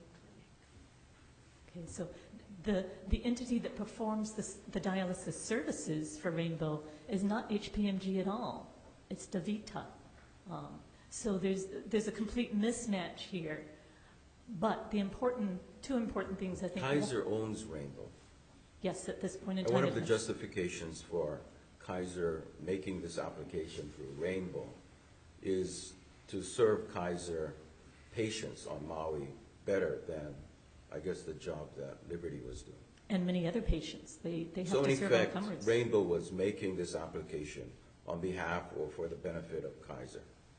Clinic. Okay, so the, the entity that performs this, the dialysis services for Rainbow is not H P M G at all. It's DaVita. Um, so there's, there's a complete mismatch here. But the important, two important things I think. Kaiser owns Rainbow. Yes, at this point in And time. one of the it has. justifications for Kaiser making this application through Rainbow is to serve Kaiser patients on Maui better than, I guess, the job that Liberty was doing. And many other patients. They, they have So to in serve all effect, comers. Rainbow was making this application on behalf or for the benefit of Kaiser.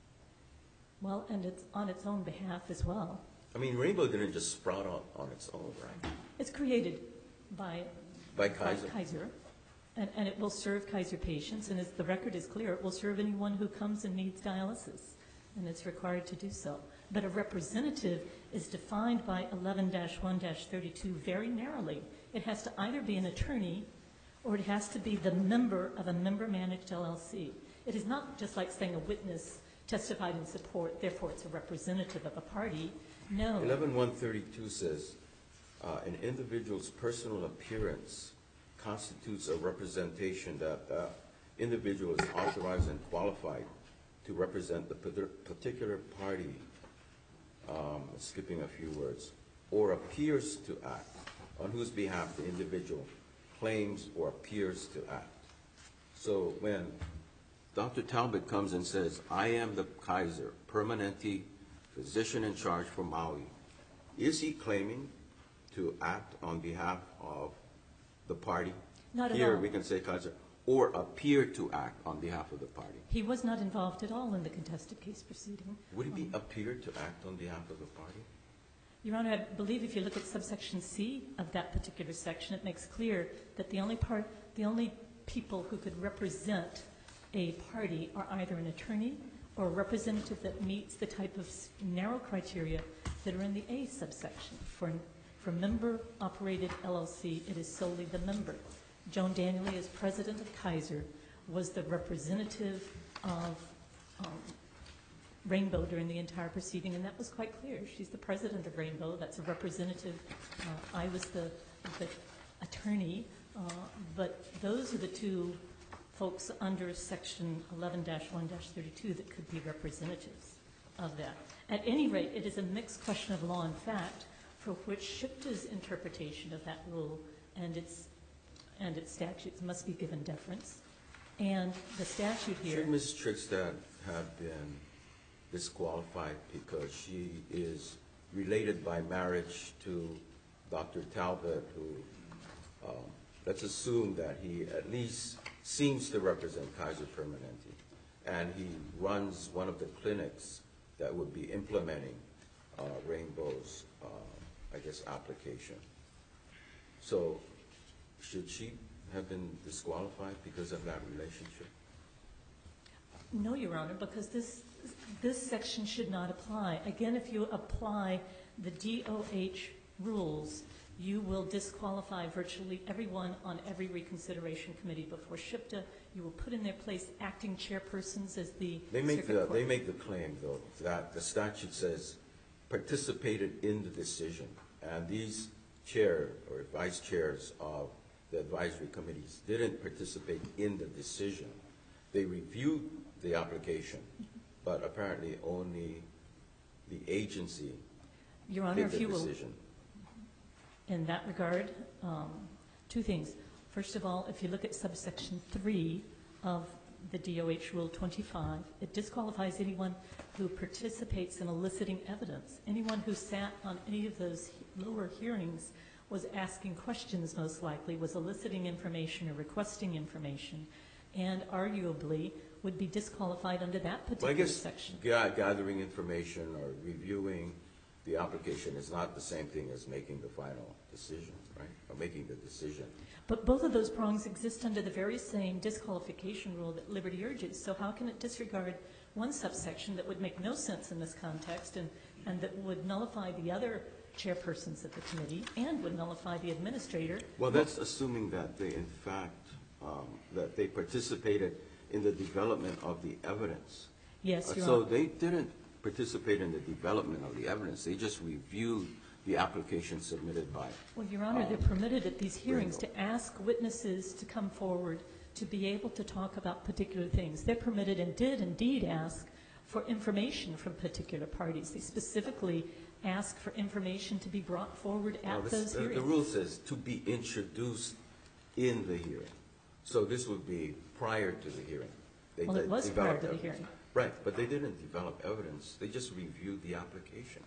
Well, and it's on its own behalf as well. I mean, Rainbow didn't just sprout on, on its own, right? It's created by, By by Kaiser. Kaiser, and, and it will serve Kaiser patients, and as the record is clear, it will serve anyone who comes and needs dialysis, and it's required to do so. But a representative is defined by eleven dash one dash thirty-two very narrowly. It has to either be an attorney or it has to be the member of a member-managed L L C. It is not just like saying a witness testified in support, therefore it's a representative of a party. No. eleven one thirty-two says, uh, an individual's personal appearance constitutes a representation that the individual is authorized and qualified to represent the parti- particular party, um, skipping a few words, or appears to act, on whose behalf the individual claims or appears to act. So when Doctor Talbot comes and says, I am the Kaiser Permanente physician in charge for Maui, is he claiming to act on behalf of the party? Not at Here all. we can say Kaiser, or appear to act on behalf of the party. He was not involved at all in the contested case proceeding. Would it be appear to act on behalf of the party? Your Honor, I believe if you look at subsection C of that particular section, it makes clear that the only part, the only people who could represent a party are either an attorney or a representative that meets the type of s- narrow criteria that are in the A subsection. For, for member-operated L L C, it is solely the member. Joan Daniely, as president of Kaiser, was the representative of um, Rainbow during the entire proceeding, and that was quite clear. She's the president of Rainbow. That's a representative. Uh, I was the, the attorney, uh, but those are the two folks under section eleven dash one dash thirty-two that could be representatives of that. At any rate, it is a mixed question of law and fact for which SHPTA's interpretation of that rule and its and its statutes must be given deference. And the statute here. Should Miz Trickstad have been disqualified because she is related by marriage to Doctor Talbot, who, um, let's assume that he at least seems to represent Kaiser Permanente, and he runs one of the clinics that would be implementing uh, Rainbow's, uh, I guess, application. So should she have been disqualified because of that relationship? No, Your Honor, because this, this section should not apply. Again, if you apply the D O H rules, you will disqualify virtually everyone on every reconsideration committee before SHPTA. You will put in their place acting chairpersons as the They make circuit the, court. they make the claim, though, that the statute says participated in the decision, and these chair or vice chairs of the advisory committees didn't participate in the decision. They reviewed the application, but apparently only the agency Your Honor, did if the you will, decision. in that regard, um, two things. First of all, if you look at subsection three of the D O H Rule twenty-five, it disqualifies anyone who participates in eliciting evidence. Anyone who sat on any of those lower hearings was asking questions, most likely, was eliciting information or requesting information, and arguably would be disqualified under that Well, I particular guess section. ga- gathering information or reviewing the application is not the same thing as making the final decision, right? Or making the decision. But both of those prongs exist under the very same disqualification rule that Liberty urges. So how can it disregard one subsection that would make no sense in this context and, and that would nullify the other chairpersons of the committee and would nullify the administrator? Well, that's assuming that they, in fact, um, that they participated in the development of the evidence. Yes, Uh, Your So Honor. they didn't participate in the development of the evidence. They just reviewed the application submitted by. Well, Your Honor, they're permitted at these hearings to ask witnesses to come forward to be able to talk about particular things. They're permitted and did indeed ask for information from particular parties. They specifically asked for information to be brought forward Well, at this- those the- hearings. The rule says to be introduced in the hearing. So this would be prior to the hearing. They Well, it did was develop prior to the evidence. hearing. Right, but they didn't develop evidence. They just reviewed the application.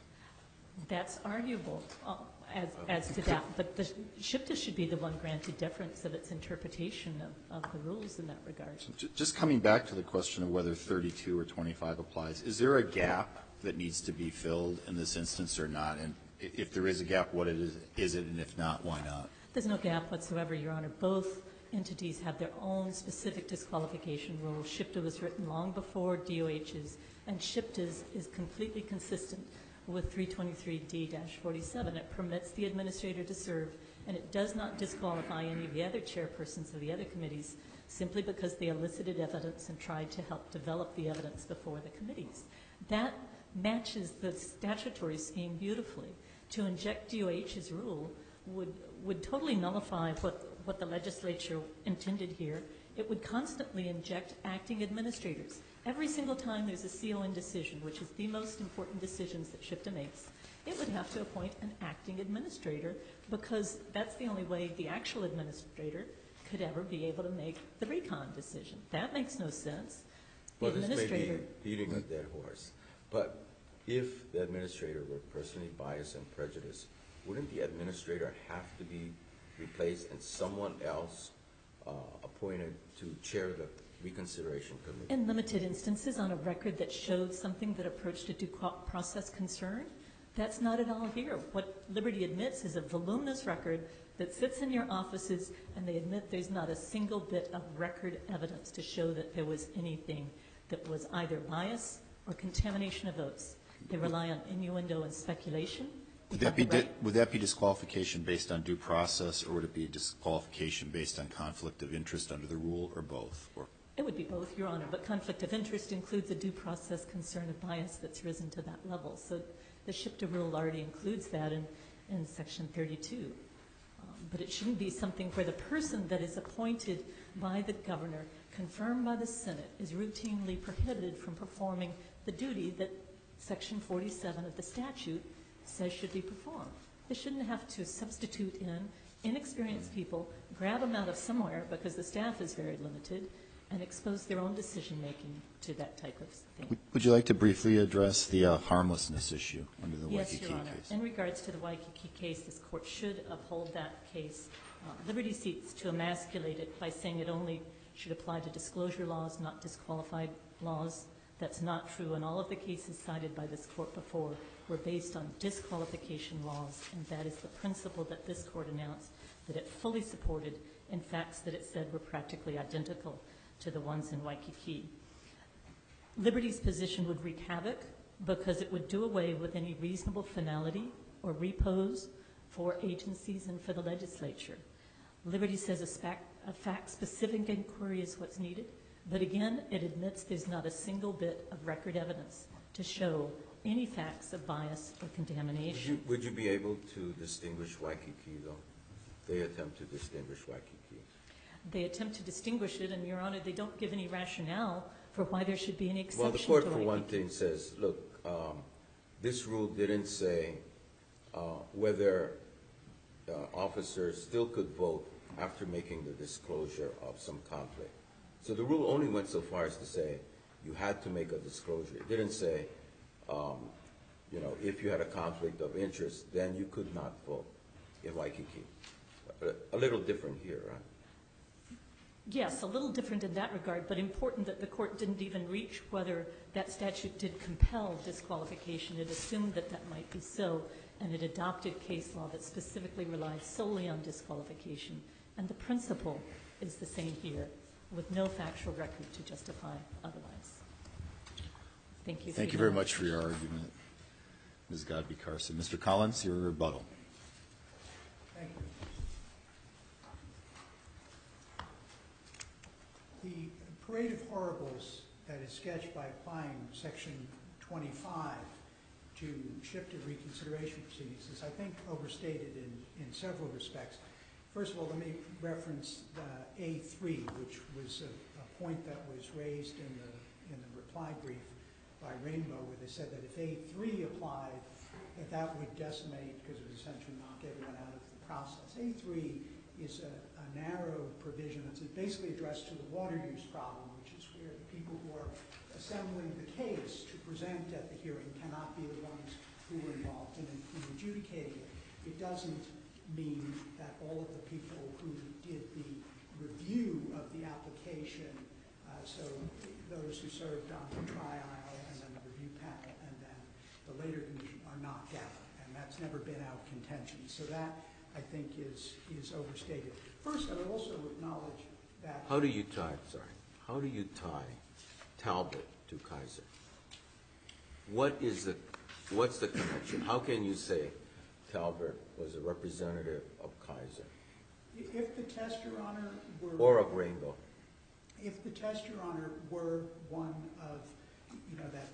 That's arguable uh, as, as to that, but the SHPTA should be the one granted deference of its interpretation of, of the rules in that regard. J- Just coming back to the question of whether thirty-two or twenty-five applies, is there a gap that needs to be filled in this instance or not? And i- if there is a gap, what it is, is it, and if not, why not? There's no gap whatsoever, Your Honor. Both entities have their own specific disqualification rules. SHPTA was written long before D O H's, and SHPTA is, is completely consistent with three twenty-three D forty-seven. It permits the administrator to serve, and it does not disqualify any of the other chairpersons of the other committees simply because they elicited evidence and tried to help develop the evidence before the committees. That matches the statutory scheme beautifully. To inject D O H's rule would, would totally nullify what, what the legislature intended here. It would constantly inject acting administrators. Every single time there's a C O N decision, which is the most important decisions that SHPTA makes, it would have to appoint an acting administrator because that's the only way the actual administrator could ever be able to make the recon decision. That makes no sense. The Well, this may administrator, be beating a dead horse, but if the administrator were personally biased and prejudiced, wouldn't the administrator have to be replaced and someone else uh, appointed to chair the reconsideration committee? in limited instances, on a record that showed something that approached a due co- process concern, that's not at all here. What Liberty admits is a voluminous record that sits in your offices, and they admit there's not a single bit of record evidence to show that there was anything that was either bias or contamination of votes. They rely on innuendo and speculation. Would that be, di- would that be disqualification based on due process, or would it be disqualification based on conflict of interest under the rule, or both? Or It would be both, Your Honor, but conflict of interest includes a due process concern of bias that's risen to that level. So the SHPTA rule already includes that in, in Section thirty-two. Um, but it shouldn't be something where the person that is appointed by the governor, confirmed by the Senate, is routinely prohibited from performing the duty that Section forty-seven of the statute says should be performed. They shouldn't have to substitute in inexperienced people, grab them out of somewhere because the staff is very limited, and expose their own decision-making to that type of thing. Would- Would you like to briefly address the uh, harmlessness issue under the Yes, Waikiki Your Honor. case? In regards to the Waikiki case, this court should uphold that case. Uh, Liberty seeks to emasculate it by saying it only should apply to disclosure laws, not disqualified laws. That's not true, and all of the cases cited by this court before were based on disqualification laws, and that is the principle that this court announced, that it fully supported in facts that it said were practically identical to the ones in Waikiki. Liberty's position would wreak havoc because it would do away with any reasonable finality or repose for agencies and for the legislature. Liberty says a, spac- a fact-specific inquiry is what's needed, but again, it admits there's not a single bit of record evidence to show any facts of bias or Would contamination. you, would you be able to distinguish Waikiki, though? They attempt to distinguish Waikiki. They attempt to distinguish it, and, Your Honor, they don't give any rationale for why there should be any exception Well, the to court, for one Waikiki. thing, says, look, um, this rule didn't say uh, whether uh, officers still could vote after making the disclosure of some conflict. So the rule only went so far as to say you had to make a disclosure. It didn't say, um, you know, if you had a conflict of interest, then you could not vote in Waikiki. A, a little different here, right? Yes, a little different in that regard, but important that the court didn't even reach whether that statute did compel disqualification. It assumed that that might be so, and it adopted case law that specifically relied solely on disqualification. And the principle is the same here, with no factual record to justify otherwise. Thank you. Thank you very much for your argument, Miz Godby Carson. Mister Collins, your rebuttal. Thank you. The parade of horribles that is sketched by applying Section twenty-five to shifted reconsideration proceedings is, I think, overstated in, in several respects. First of all, let me reference uh, A three, which was a, a point that was raised in the, in the reply brief by Rainbow, where they said that if A three applied, that that would decimate, because it would essentially knock everyone out of the process. A three is a, a narrow provision that's basically addressed to the water use problem, which is where the people who are assembling the case to present at the hearing cannot be the ones who were involved in, in adjudicating it. It doesn't mean that all of the people who did the review of the application, uh, so those who served on the trial and then the review panel and then the later commission, are knocked out, and that's never been our contention. So that, I think, is is overstated. First, I would also acknowledge that. How do you tie? Sorry. How do you tie Talbot to Kaiser? What is the what's the connection? How can you say Talbot was a representative of Kaiser? If the test, Your Honor, were or of Rainbow. If the test, Your Honor, were one of, you know, that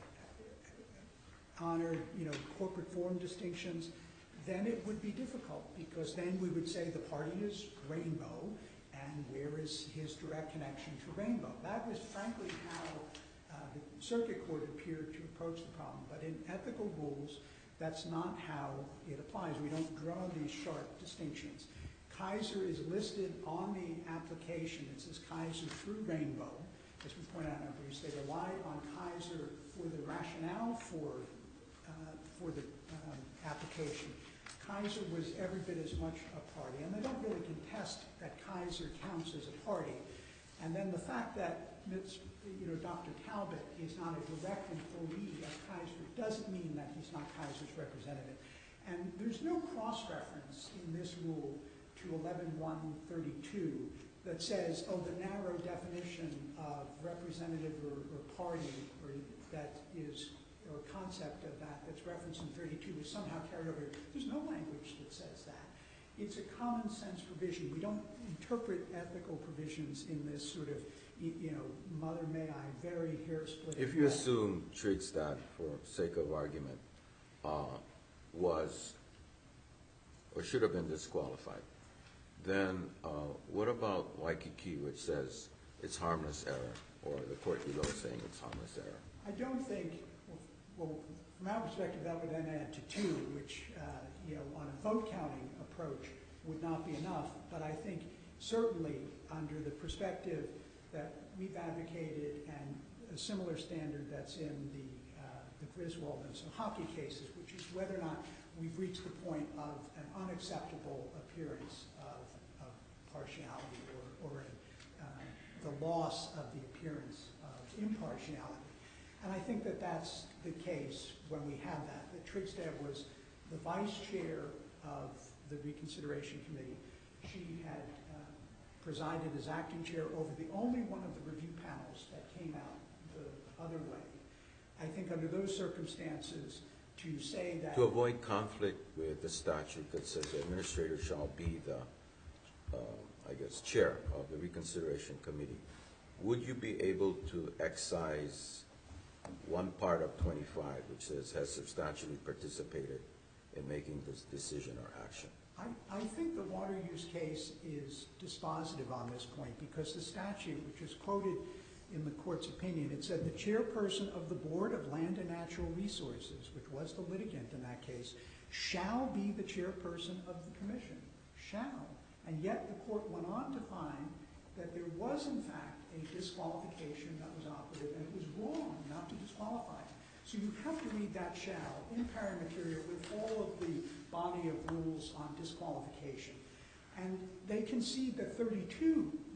honored, you know, corporate form distinctions, then it would be difficult, because then we would say the party is Rainbow, and where is his direct connection to Rainbow? That was frankly how uh, the circuit court appeared to approach the problem. But in ethical rules, that's not how it applies. We don't draw these sharp distinctions. Kaiser is listed on the application. It says Kaiser through Rainbow. As we point out in our briefs, they relied on Kaiser for the rationale for, uh, for the um, application. Kaiser was every bit as much a party, and they don't really contest that Kaiser counts as a party. And then the fact that you know, Doctor Talbot is not a direct employee of Kaiser doesn't mean that he's not Kaiser's representative. And there's no cross-reference in this rule to eleven one thirty-two that says, oh, the narrow definition of representative or, or party or that is, or concept of that that's referenced in thirty-two is somehow carried over. There's no language that says that. It's a common sense provision. We don't interpret ethical provisions in this sort of, you know, mother may I, very hair-splitting If you way. assume Trigstad, for sake of argument, uh, was or should have been disqualified, then uh, what about Waikiki, which says it's harmless error, or the court below saying it's harmless error? I don't think, well, from our perspective, that would then add to two, which, uh, you know, on a vote counting approach would not be enough. But I think certainly under the perspective that we've advocated and a similar standard that's in the, uh, the Griswold and Sohaki cases, which is whether or not we've reached the point of an unacceptable appearance of, of partiality or, or a, uh, the loss of the appearance of impartiality. And I think that that's the case when we have that. That Trigstad was the vice chair of the Reconsideration Committee. She had uh, presided as acting chair over the only one of the review panels that came out the other way. I think under those circumstances, to say that... To avoid conflict with the statute that says the administrator shall be the, uh, I guess, chair of the Reconsideration Committee, would you be able to excise one part of twenty-five, which says has substantially participated in making this decision or action? I, I think the water use case is dispositive on this point, because the statute, which is quoted in the court's opinion, it said the chairperson of the Board of Land and Natural Resources, which was the litigant in that case, shall be the chairperson of the commission. Shall. And yet the court went on to find that there was, in fact, a disqualification that was operative, and it was wrong not to disqualify. So you have to read that shall in pari material with all of the body of rules on disqualification. And they concede that thirty-two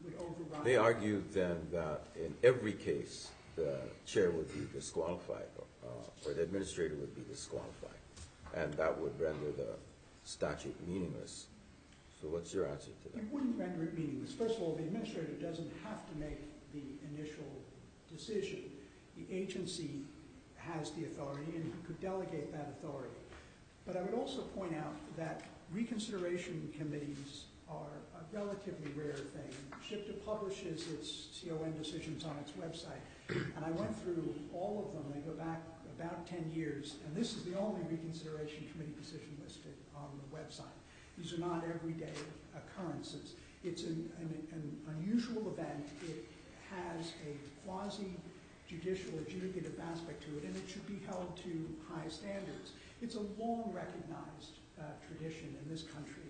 could override. They argue then that in every case, the chair would be disqualified, uh, or the administrator would be disqualified, and that would render the statute meaningless. So what's your answer to that? It wouldn't render it meaningless. First of all, the administrator doesn't have to make the initial decision. The agency has the authority, and he could delegate that authority. But I would also point out that reconsideration committees are a relatively rare thing. SHPTA publishes its C O N decisions on its website, and I went through all of them. They go back about ten years, and this is the only reconsideration committee decision listed on the website. These are not everyday occurrences. It's an, an, an unusual event. It has a quasi-judicial adjudicative aspect to it, and it should be held to high standards. It's a long recognized uh, tradition in this country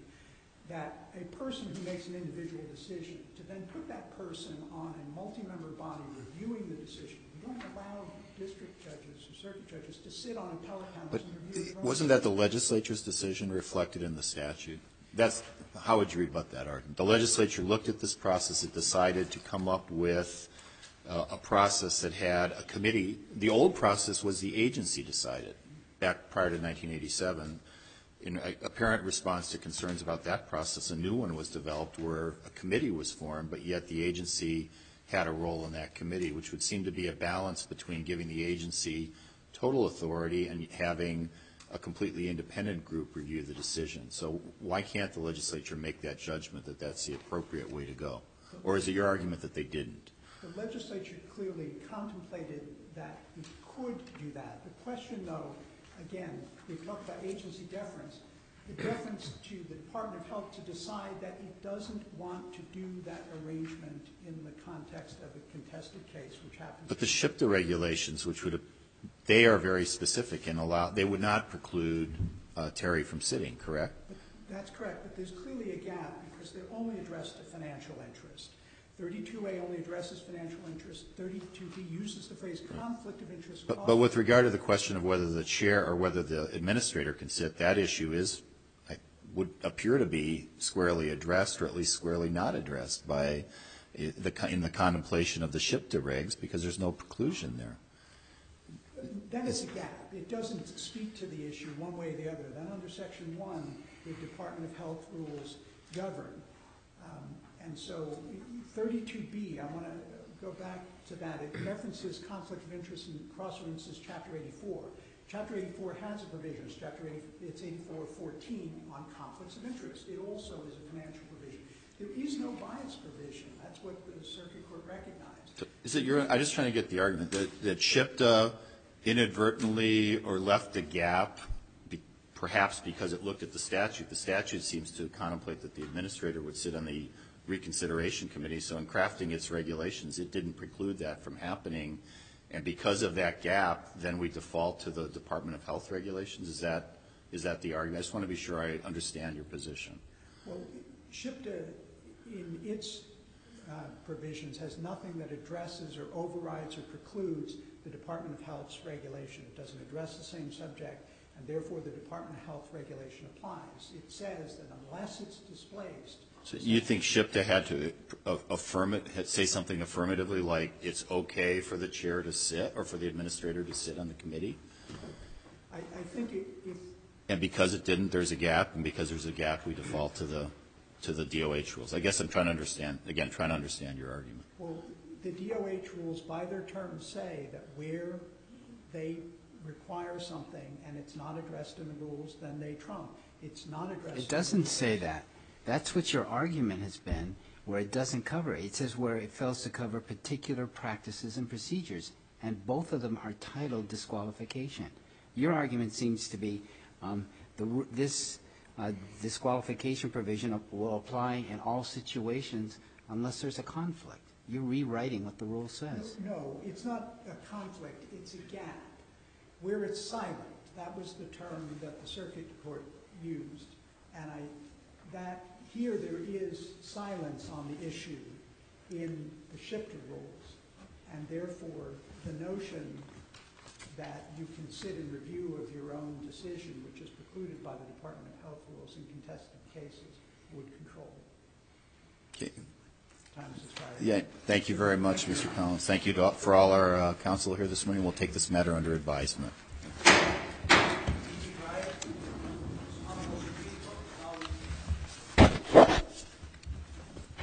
that a person who makes an individual decision, to then put that person on a multi-member body reviewing the decision. We don't allow district judges or circuit judges to sit on appellate panels But and review their own wasn't that the legislature's decision reflected in the statute? That's, how would you rebut that argument? The legislature looked at this process. It decided to come up with uh, a process that had a committee. The old process was the agency decided back prior to nineteen eighty-seven. In apparent response to concerns about that process, a new one was developed where a committee was formed, but yet the agency had a role in that committee, which would seem to be a balance between giving the agency total authority and having a completely independent group review the decision. So why can't the legislature make that judgment that that's the appropriate way to go? Or is it your argument that they didn't? The legislature clearly contemplated that it could do that. The question, though, again, we talked about agency deference. The deference to the Department of Health to decide that it doesn't want to do that arrangement in the context of a contested case, which happens. But the SHPTA regulations, which would, they are very specific and allow, they would not preclude uh, Terry from sitting, correct? But that's correct, but there's clearly a gap because they're only addressed to financial interest. thirty-two A only addresses financial interest. thirty-two B uses the phrase conflict of interest. But, but with regard to the question of whether the chair or whether the administrator can sit, that issue is, I, would appear to be squarely addressed, or at least squarely not addressed by uh, the, in the contemplation of the SHPTA regs, because there's no preclusion there. That is a gap. It doesn't speak to the issue one way or the other. Then under Section one, the Department of Health rules govern. Um, and so thirty-two B, I want to go back to that. It references conflict of interest and cross-references Chapter eighty-four. Chapter eighty-four has a provision. It's Chapter eighty, it's eighty-four fourteen on conflicts of interest. It also is a financial provision. There is no bias provision. That's what the Circuit Court recognized. So is it your, I'm just trying to get the argument that, that SHPTA inadvertently or left a gap, be, perhaps because it looked at the statute. The statute seems to contemplate that the administrator would sit on the reconsideration committee, so in crafting its regulations, it didn't preclude that from happening, and because of that gap, then we default to the Department of Health regulations. Is that, is that the argument? I just want to be sure I understand your position. Well, SHPTA, in its uh, provisions, has nothing that addresses or overrides or precludes the Department of Health's regulation. It doesn't address the same subject, and therefore the Department of Health regulation applies. It says that unless it's displaced. So you think SHPTA had to affirm it, say something affirmatively like it's okay for the chair to sit or for the administrator to sit on the committee? I, I think it, if. And because it didn't, there's a gap, and because there's a gap, we default to the to the D O H rules. I guess I'm trying to understand, again, trying to understand your argument. Well, the D O H rules, by their terms, say that where they require something and it's not addressed in the rules, then they trump. It's not addressed. It doesn't say that. That's what your argument has been, where it doesn't cover it. It says where it fails to cover particular practices and procedures, and both of them are titled disqualification. Your argument seems to be um, the, this uh, disqualification provision will apply in all situations unless there's a conflict. You're rewriting what the rule says. No, no, it's not a conflict. It's a gap. Where it's silent, that was the term that the Circuit Court used, and I, that here there is silence on the issue in the SHPTA rules, and therefore the notion that you can sit in review of your own decision, which is precluded by the Department of Health rules in contested cases, would control. Okay. Time has expired. Yeah, thank you very much, Mister Collins. Thank you to, for all our uh, counsel here this morning. We'll take this matter under advisement.